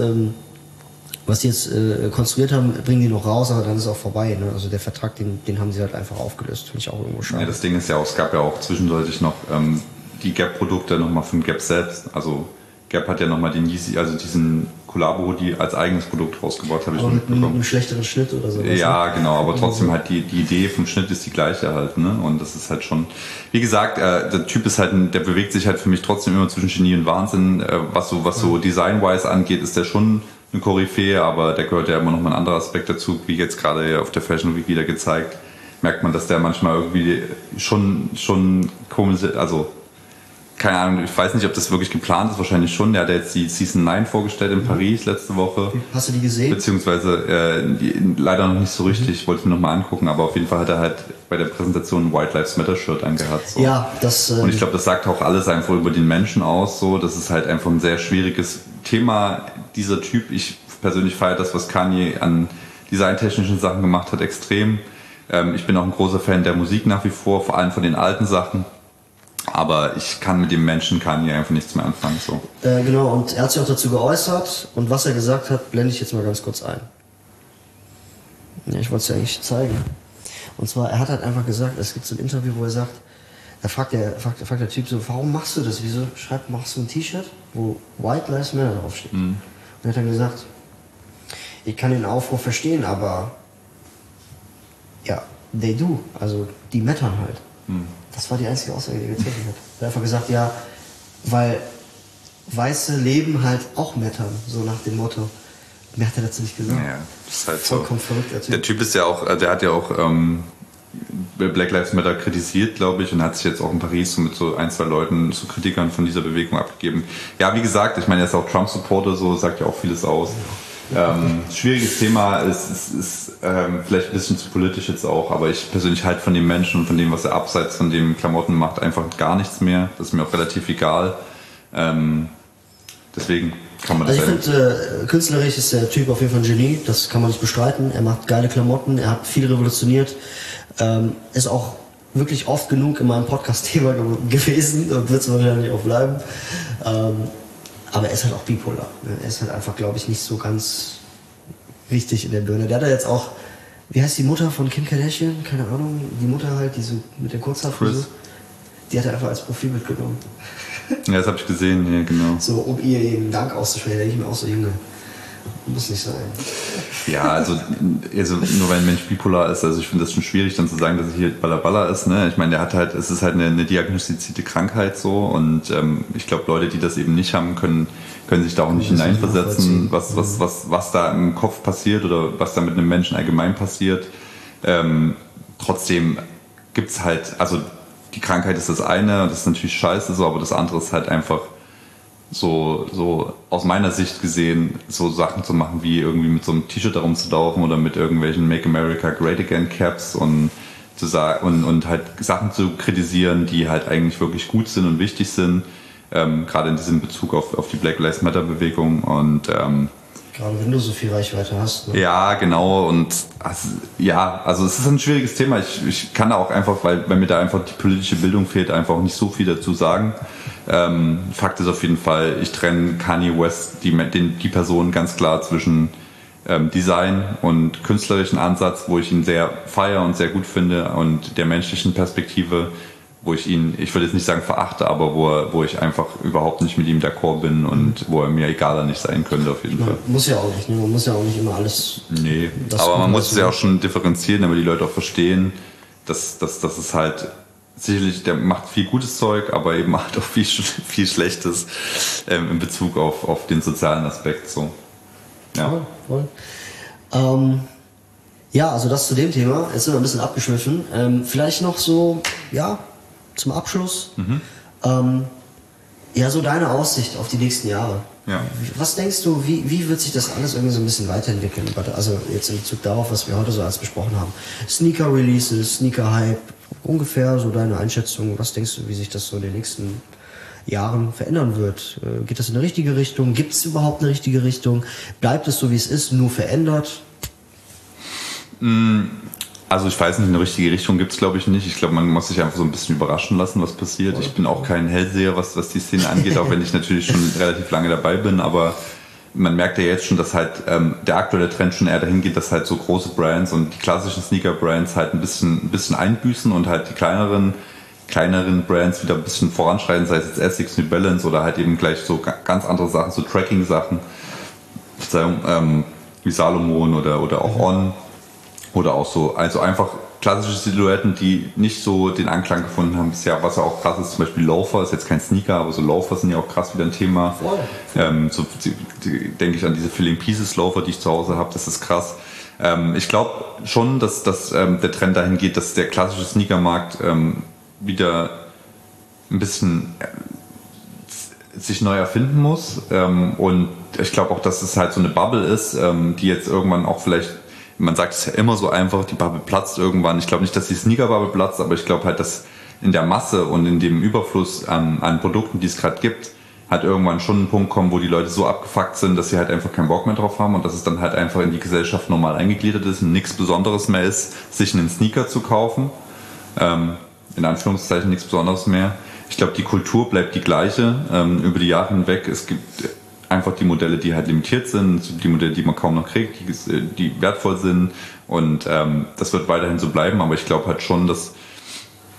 konstruiert haben, bringen die noch raus, aber dann ist es auch vorbei. Ne? Also der Vertrag, den haben sie halt einfach aufgelöst. Finde ich auch irgendwo schade. Ja, das Ding ist ja auch, es gab ja auch zwischendurch noch die Gap-Produkte nochmal von Gap selbst. Also Gap hat ja nochmal den Yeezy, also diesen Collabo-Hoodie als eigenes Produkt rausgebaut, habe ich mit einem schlechteren Schnitt oder so. Ja, genau, aber trotzdem halt die Idee vom Schnitt ist die gleiche halt, ne? Und das ist halt schon, wie gesagt, der Typ ist halt, der bewegt sich halt für mich trotzdem immer zwischen Genie und Wahnsinn. Was so Design-wise angeht, ist der schon eine Koryphäe, aber der gehört ja immer noch mal ein anderer Aspekt dazu, wie jetzt gerade auf der Fashion Week wieder gezeigt, merkt man, dass der manchmal irgendwie schon komisch, also keine Ahnung, ich weiß nicht, ob das wirklich geplant ist, wahrscheinlich schon. Der hat jetzt die Season 9 vorgestellt in Paris letzte Woche. Hast du die gesehen? Beziehungsweise leider noch nicht so richtig, ich wollte es mir nochmal angucken, aber auf jeden Fall hat er halt bei der Präsentation ein White Lives Matter Shirt angehabt. So. Ja, das... Und ich glaube, das sagt auch alles einfach über den Menschen aus. So. Das ist halt einfach ein sehr schwieriges Thema, dieser Typ. Ich persönlich feiere das, was Kanye an designtechnischen Sachen gemacht hat, extrem. Ich bin auch ein großer Fan der Musik nach wie vor allem von den alten Sachen. Aber ich kann mit dem Menschen Kanye einfach nichts mehr anfangen. So. Genau, und er hat sich auch dazu geäußert. Und was er gesagt hat, blende ich jetzt mal ganz kurz ein. Ja, ich wollte es ja eigentlich zeigen. Und zwar, er hat halt einfach gesagt, es gibt so ein Interview, wo er sagt, Da fragt der Typ so, warum machst du das? Wieso machst du ein T-Shirt, wo White Lives Matter draufsteht? Und er hat dann gesagt, ich kann den Aufruf verstehen, aber ja, they do, also die mattern halt. Das war die einzige Aussage, die er getroffen hat. Er hat einfach gesagt, ja, weil weiße Leben halt auch mattern, so nach dem Motto. Mehr hat er dazu nicht gesagt. Ja, das ist halt vollkommen verrückt. Der Typ ist ja auch, der hat ja auch Black Lives Matter kritisiert, glaube ich, und hat sich jetzt auch in Paris so mit so 1, 2 Leuten, so Kritikern von dieser Bewegung abgegeben. Ja, wie gesagt, ich meine, er ist auch Trump-Supporter, so sagt ja auch vieles aus. Schwieriges Thema, ist vielleicht ein bisschen zu politisch jetzt auch, aber ich persönlich halte von dem Menschen und von dem, was er abseits von dem Klamotten macht, einfach gar nichts mehr. Das ist mir auch relativ egal. Deswegen kann man das. Also ich finde, künstlerisch ist der Typ auf jeden Fall ein Genie, das kann man nicht bestreiten. Er macht geile Klamotten, er hat viel revolutioniert, ist auch wirklich oft genug in meinem Podcast-Thema gewesen und wird es wahrscheinlich auch bleiben. Aber er ist halt auch bipolar. Er ist halt einfach, glaube ich, nicht so ganz richtig in der Birne. Der hat ja jetzt auch, wie heißt die Mutter von Kim Kardashian? Keine Ahnung. Die Mutter halt, die so mit der Kurzhaarfrisur. Die hat er einfach als Profilbild genommen. Ja, das habe ich gesehen, ja, genau. So, um ihr den Dank auszusprechen. Da denke ich mir auch so, Junge, muss nicht sein. Ja, also nur weil ein Mensch bipolar ist, also ich finde das schon schwierig, dann zu sagen, dass er hier Balla ist, ne? Ich meine, der hat halt, es ist halt eine diagnostizierte Krankheit so und ich glaube, Leute, die das eben nicht haben, können sich da auch nicht hineinversetzen, was da im Kopf passiert oder was da mit einem Menschen allgemein passiert. Trotzdem gibt's halt, also die Krankheit ist das eine und das ist natürlich scheiße so, aber das andere ist halt einfach so aus meiner Sicht gesehen, so Sachen zu machen, wie irgendwie mit so einem T-Shirt da rumzulaufen oder mit irgendwelchen Make America Great Again Caps und zu sagen und halt Sachen zu kritisieren, die halt eigentlich wirklich gut sind und wichtig sind, gerade in diesem Bezug auf die Black Lives Matter Bewegung und gerade wenn du so viel Reichweite hast. Ne? Ja, genau. Und also es ist ein schwieriges Thema. Ich kann da auch einfach, weil mir da einfach die politische Bildung fehlt, einfach auch nicht so viel dazu sagen. Fakt ist auf jeden Fall, ich trenne Kanye West, die Person ganz klar zwischen Design und künstlerischen Ansatz, wo ich ihn sehr feiere und sehr gut finde, und der menschlichen Perspektive, wo ich ihn, ich würde jetzt nicht sagen verachte, aber wo ich einfach überhaupt nicht mit ihm d'accord bin und wo er mir egaler nicht sein könnte auf jeden Fall. Muss ja auch nicht, ne? Man muss ja auch nicht immer alles... Nee, aber man muss es ja auch schon differenzieren, damit die Leute auch verstehen, dass es halt sicherlich, der macht viel gutes Zeug, aber eben macht auch viel Schlechtes in Bezug auf den sozialen Aspekt. So. Ja. Voll. Ja, also das zu dem Thema. Jetzt sind wir ein bisschen abgeschwiffen. Vielleicht noch so, ja, zum Abschluss. Ja, so deine Aussicht auf die nächsten Jahre. Ja. Was denkst du, wie wird sich das alles irgendwie so ein bisschen weiterentwickeln? Also jetzt in Bezug darauf, was wir heute so alles besprochen haben. Sneaker-Releases, Sneaker-Hype, ungefähr so deine Einschätzung. Was denkst du, wie sich das so in den nächsten Jahren verändern wird? Geht das in eine richtige Richtung? Gibt es überhaupt eine richtige Richtung? Bleibt es so, wie es ist, nur verändert? Also ich weiß nicht, eine richtige Richtung gibt es, glaube ich, nicht. Ich glaube, man muss sich einfach so ein bisschen überraschen lassen, was passiert. Ich bin auch kein Hellseher, was die Szene angeht, auch wenn ich natürlich schon relativ lange dabei bin, aber man merkt ja jetzt schon, dass halt der aktuelle Trend schon eher dahin geht, dass halt so große Brands und die klassischen Sneaker-Brands halt ein bisschen einbüßen und halt die kleineren Brands wieder ein bisschen voranschreiten, sei es jetzt Essex, New Balance oder halt eben gleich so ganz andere Sachen, so Tracking-Sachen, wie Salomon oder auch On. Oder auch so, also einfach klassische Silhouetten, die nicht so den Anklang gefunden haben bisher, was ja auch krass ist, zum Beispiel Loafer, ist jetzt kein Sneaker, aber so Loafer sind ja auch krass wieder ein Thema. So denke ich an diese Filling Pieces Loafer, die ich zu Hause habe, das ist krass. Ich glaube schon, dass der Trend dahin geht, dass der klassische Sneakermarkt wieder ein bisschen sich neu erfinden muss, und ich glaube auch, dass es halt so eine Bubble ist, die jetzt irgendwann auch vielleicht, man sagt es ja immer so einfach, die Bubble platzt irgendwann. Ich glaube nicht, dass die Sneaker-Bubble platzt, aber ich glaube halt, dass in der Masse und in dem Überfluss an Produkten, die es gerade gibt, halt irgendwann schon ein Punkt kommen, wo die Leute so abgefuckt sind, dass sie halt einfach keinen Bock mehr drauf haben und dass es dann halt einfach in die Gesellschaft normal eingegliedert ist und nichts Besonderes mehr ist, sich einen Sneaker zu kaufen. In Anführungszeichen nichts Besonderes mehr. Ich glaube, die Kultur bleibt die gleiche über die Jahre hinweg. Es gibt einfach die Modelle, die halt limitiert sind, die Modelle, die man kaum noch kriegt, die wertvoll sind, und das wird weiterhin so bleiben, aber ich glaube halt schon, dass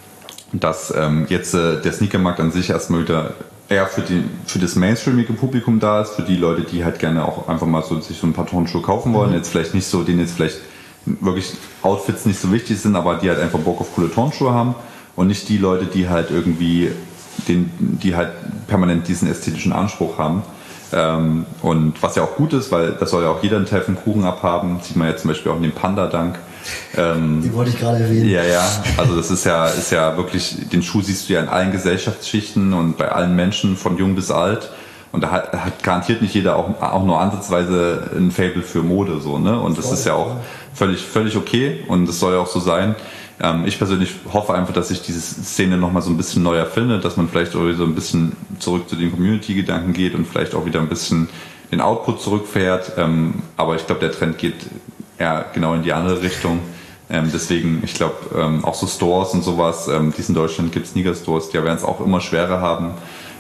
dass jetzt der Sneakermarkt an sich erstmal wieder eher für das mainstreamige Publikum da ist, für die Leute, die halt gerne auch einfach mal so sich so ein paar Turnschuhe kaufen wollen, jetzt vielleicht nicht so, denen jetzt vielleicht wirklich Outfits nicht so wichtig sind, aber die halt einfach Bock auf coole Turnschuhe haben und nicht die Leute, die halt irgendwie die halt permanent diesen ästhetischen Anspruch haben. Und was ja auch gut ist, weil das soll ja auch jeder einen Teil vom Kuchen abhaben, sieht man ja zum Beispiel auch in dem Panda-Dunk. Die wollte ich gerade erwähnen. Ja, also das ist ja wirklich, den Schuh siehst du ja in allen Gesellschaftsschichten und bei allen Menschen, von jung bis alt. Und da hat garantiert nicht jeder auch nur ansatzweise ein Faible für Mode, so, ne? Und das ist ja auch völlig okay und das soll ja auch so sein. Ich persönlich hoffe einfach, dass sich diese Szene nochmal so ein bisschen neu erfindet, dass man vielleicht auch so ein bisschen zurück zu den Community-Gedanken geht und vielleicht auch wieder ein bisschen den Output zurückfährt. Aber ich glaube, der Trend geht eher genau in die andere Richtung. Deswegen, ich glaube, auch so Stores und sowas, die es in Deutschland gibt, Sneaker-Stores, die werden es auch immer schwerer haben.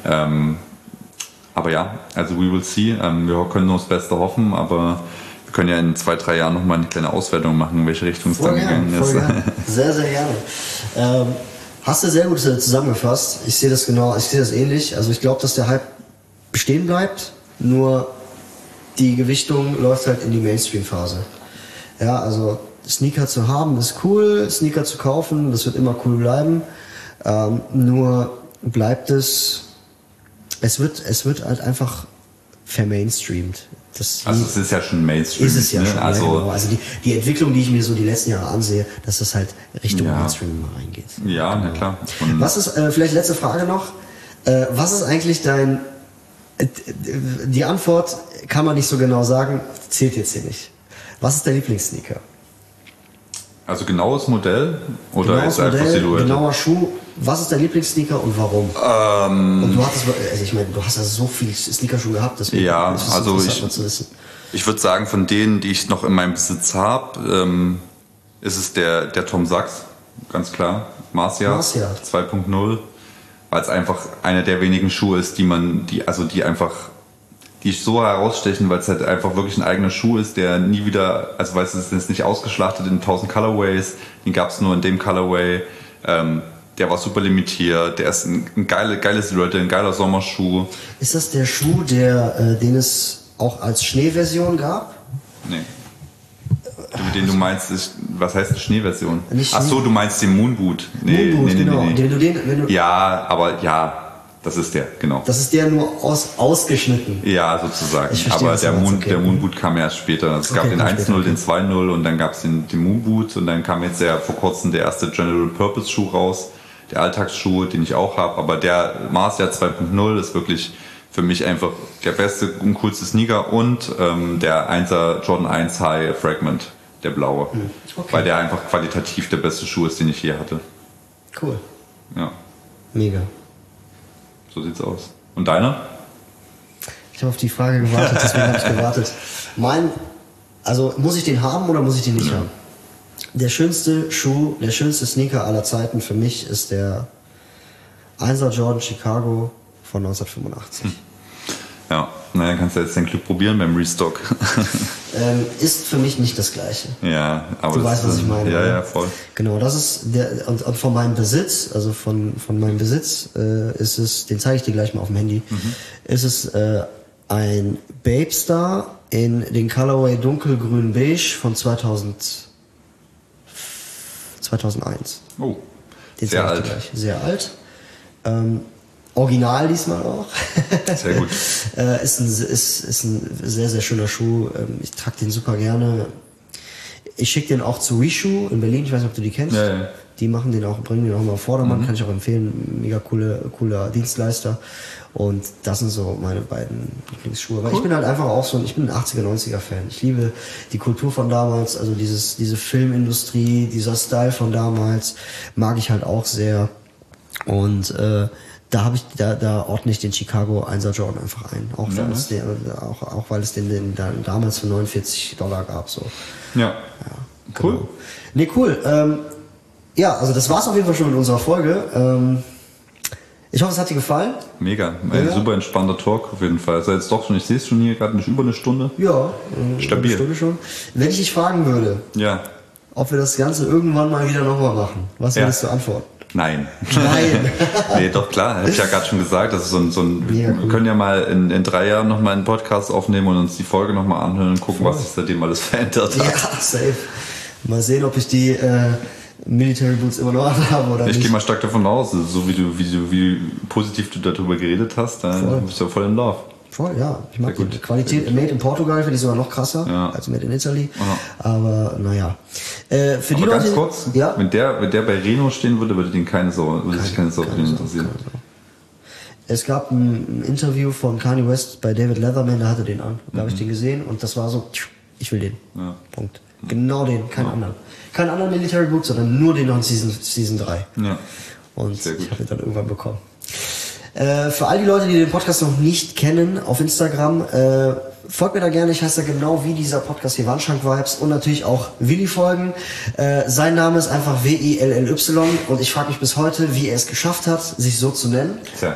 Aber ja, also we will see. Wir können nur das Beste hoffen, aber wir können ja in 2-3 Jahren nochmal eine kleine Auswertung machen, in welche Richtung es dann gegangen ist. Sehr, sehr gerne. Hast du sehr gut zusammengefasst. Ich sehe das genau, ich sehe das ähnlich. Also ich glaube, dass der Hype bestehen bleibt, nur die Gewichtung läuft halt in die Mainstream-Phase. Ja, also Sneaker zu haben ist cool, Sneaker zu kaufen, das wird immer cool bleiben. Nur bleibt es wird halt einfach vermainstreamt. Also es ist ja schon Mainstream. Ist es ja schon, also, ja, genau. Also die Entwicklung, die ich mir so die letzten Jahre ansehe, dass das halt Richtung Mainstream reingeht. Ja, genau. Na klar. Und was ist, vielleicht letzte Frage noch, was ist eigentlich die Antwort kann man nicht so genau sagen, zählt jetzt hier nicht. Was ist dein Lieblingssneaker? Also genaues Modell oder ist einfach Silhouette? Genauer Schuh. Was ist dein Lieblingssneaker und warum? Und du hattest, also ich meine, du hast ja so viel Sneakerschuhe gehabt, deswegen ist es also zu wissen. Ich würde sagen, von denen, die ich noch in meinem Besitz habe, ist es der Tom Sachs, ganz klar. Marcia 2.0, weil es einfach einer der wenigen Schuhe ist, die so herausstechen, weil es halt einfach wirklich ein eigener Schuh ist, der nie wieder, also weil es ist nicht ausgeschlachtet in 1000 Colorways, den gab es nur in dem Colorway, der war super limitiert, der ist ein geiles Silhouette, ein geiler Sommerschuh. Ist das der Schuh, den es auch als Schneeversion gab? Nee. Den du meinst, was heißt eine Schneeversion? Ach so, du meinst den Moonboot. Nee, genau. Nee. Ja, aber ja. Das ist der, genau. Das ist der nur ausgeschnitten. Ja, sozusagen. Verstehe, aber der Moonboot kam erst später. Es gab den 1.0, den 2.0 und dann gab es den Moonboot und dann kam jetzt vor kurzem der erste General Purpose Schuh raus. Der Alltagsschuh, den ich auch habe. Aber der Marcia 2.0 ist wirklich für mich einfach der beste und coolste Sneaker und der 1er Jordan 1 High Fragment, der blaue. Okay. Weil der einfach qualitativ der beste Schuh ist, den ich je hatte. Cool. Ja. Mega. So sieht's aus. Und deiner? Ich habe auf die Frage gewartet, deswegen habe ich gewartet. Also muss ich den haben oder muss ich den nicht haben? Der schönste Schuh, der schönste Sneaker aller Zeiten für mich ist der 1er Jordan Chicago von 1985. Ja, naja, kannst du jetzt dein Glück probieren beim Restock. Ist für mich nicht das Gleiche. Ja, aber du weißt, was ich meine. Ja, voll. Genau, das ist und von meinem Besitz, also von meinem Besitz ist es, den zeige ich dir gleich mal auf dem Handy, ist es ein Babestar in den Colorway dunkelgrün beige von 2001. Oh, den sehr alt. Sehr alt. Original diesmal auch. Sehr gut. Ist ein sehr, sehr schöner Schuh. Ich trage den super gerne. Ich schicke den auch zu Reshoe in Berlin. Ich weiß nicht, ob du die kennst. Ja. Die bringen den auch mal auf Vordermann. Kann ich auch empfehlen. Mega cooler Dienstleister. Und das sind so meine beiden Lieblingsschuhe. Weil ich bin halt einfach auch ich bin ein 80er, 90er Fan. Ich liebe die Kultur von damals. Also diese Filmindustrie, dieser Style von damals mag ich halt auch sehr. Und da ordne ich den Chicago 1er Jordan einfach ein. Auch weil es den damals für $49 gab. So. Ja. Cool. Genau. Nee, cool. Ja, also das war's auf jeden Fall schon mit unserer Folge. Ich hoffe, es hat dir gefallen. Mega. Ein super entspannter Talk auf jeden Fall. Also jetzt doch schon, ich sehe es schon hier gerade nicht über eine Stunde. Ja, stabil. Eine Stunde schon. Wenn ich dich fragen würde, ob wir das Ganze irgendwann mal wieder nochmal machen, was würdest du antworten? Nein. Nein. Nee, doch klar. Hätte ich ja gerade schon gesagt. Das ist so ein Mega wir cool. können ja mal in 3 Jahren nochmal einen Podcast aufnehmen und uns die Folge nochmal anhören und gucken, was sich seitdem alles verändert Ja, hat. safe. Mal sehen, ob ich die Military Boots immer noch anhabe oder Ich nicht. gehe mal stark davon aus, so wie positiv du darüber geredet hast, dann bist du ja voll in Love. Voll, ja. Ich mag Sehr die gut. Qualität. Made in Portugal finde ich sogar noch krasser Ja. als Made in Italy. Ja. Aber naja. Für die Aber Leute, ganz kurz, ja, wenn der bei Reno stehen würde, würde sich keine Sau für den interessieren. es gab ein Interview von Kanye West bei David Letterman, der hatte den an. Da habe ich den gesehen und das war so, ich will den. Ja. Punkt. Genau den, keinen anderen. Keinen anderen Military Boot, sondern nur den aus Season 3. Ja. Und Sehr gut. ich habe ihn dann irgendwann bekommen. Für all die Leute, die den Podcast noch nicht kennen, auf Instagram, folgt mir da gerne. Ich heiße da genau wie dieser Podcast hier, Wandschrank Vibes, und natürlich auch Willi folgen. Sein Name ist einfach Willy und ich frage mich bis heute, wie er es geschafft hat, sich so zu nennen.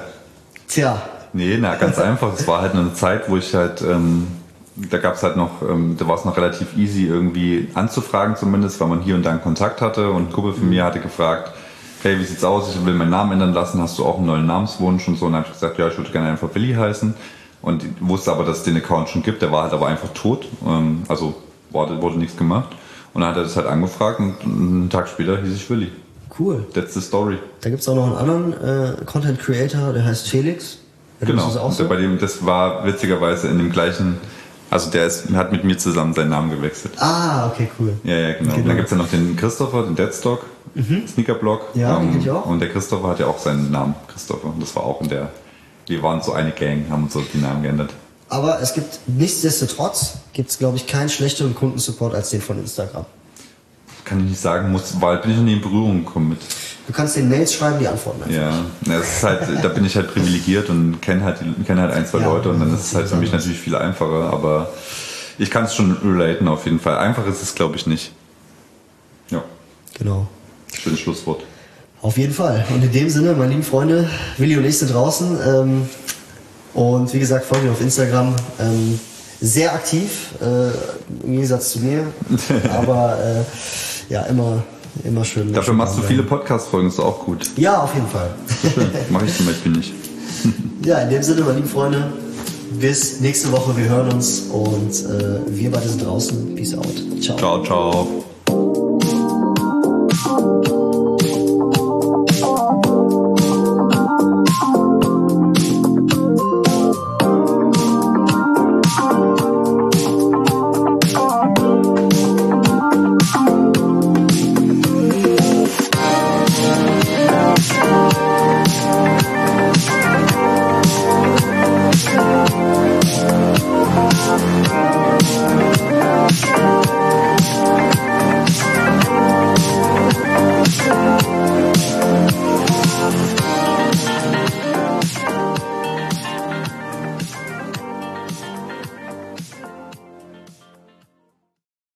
Tja. Nee, ganz einfach. Es war halt eine Zeit, wo ich halt, da gab es halt noch, da war es noch relativ easy irgendwie anzufragen zumindest, weil man hier und da einen Kontakt hatte, und ein Kumpel von mir hatte gefragt, hey, wie sieht's aus, ich will meinen Namen ändern lassen, hast du auch einen neuen Namenswunsch und so, und dann habe ich gesagt, ja, ich würde gerne einfach Willi heißen, und wusste aber, dass es den Account schon gibt, der war halt aber einfach tot, also wurde nichts gemacht, und dann hat er das halt angefragt und einen Tag später hieß ich Willi. Cool. That's the story. Da gibt's auch noch einen anderen Content Creator, der heißt Felix. Ja, Genau, das ist auch und so? bei dem, das war witzigerweise in dem gleichen, also hat mit mir zusammen seinen Namen gewechselt. Ah, okay, cool. Ja, genau. Und dann gibt es ja noch den Christopher, den Deadstock, Sneakerblog. Ja, den kenn ich auch. Und der Christopher hat ja auch seinen Namen, Christopher. Und das war auch wir waren so eine Gang, haben uns so die Namen geändert. Aber es gibt nichtsdestotrotz, gibt's glaube ich keinen schlechteren Kundensupport als den von Instagram. Kann ich nicht sagen, bin ich noch nie in Berührung gekommen mit. Du kannst den Mails schreiben, die antworten einfach. Ja, das ist halt, da bin ich halt privilegiert und kenne halt ein, zwei Ja, Leute, und dann das ist es halt für mich anders. natürlich viel einfacher, aber ich kann es schon relaten auf jeden Fall. Einfach ist es, glaube ich, nicht. Ja, Genau. schönes Schlusswort. Auf jeden Fall. Und in dem Sinne, meine lieben Freunde, Willi und ich sind draußen. Und wie gesagt, folgt mir auf Instagram. Sehr aktiv, im Gegensatz zu mir. Aber ja, immer schön. Dafür machst du viele Podcast-Folgen, ist auch gut. Ja, auf jeden Fall. Schön. Mache ich zum Beispiel nicht. Ja, in dem Sinne, meine lieben Freunde, bis nächste Woche. Wir hören uns und wir beide sind draußen. Peace out. Ciao. Ciao, ciao.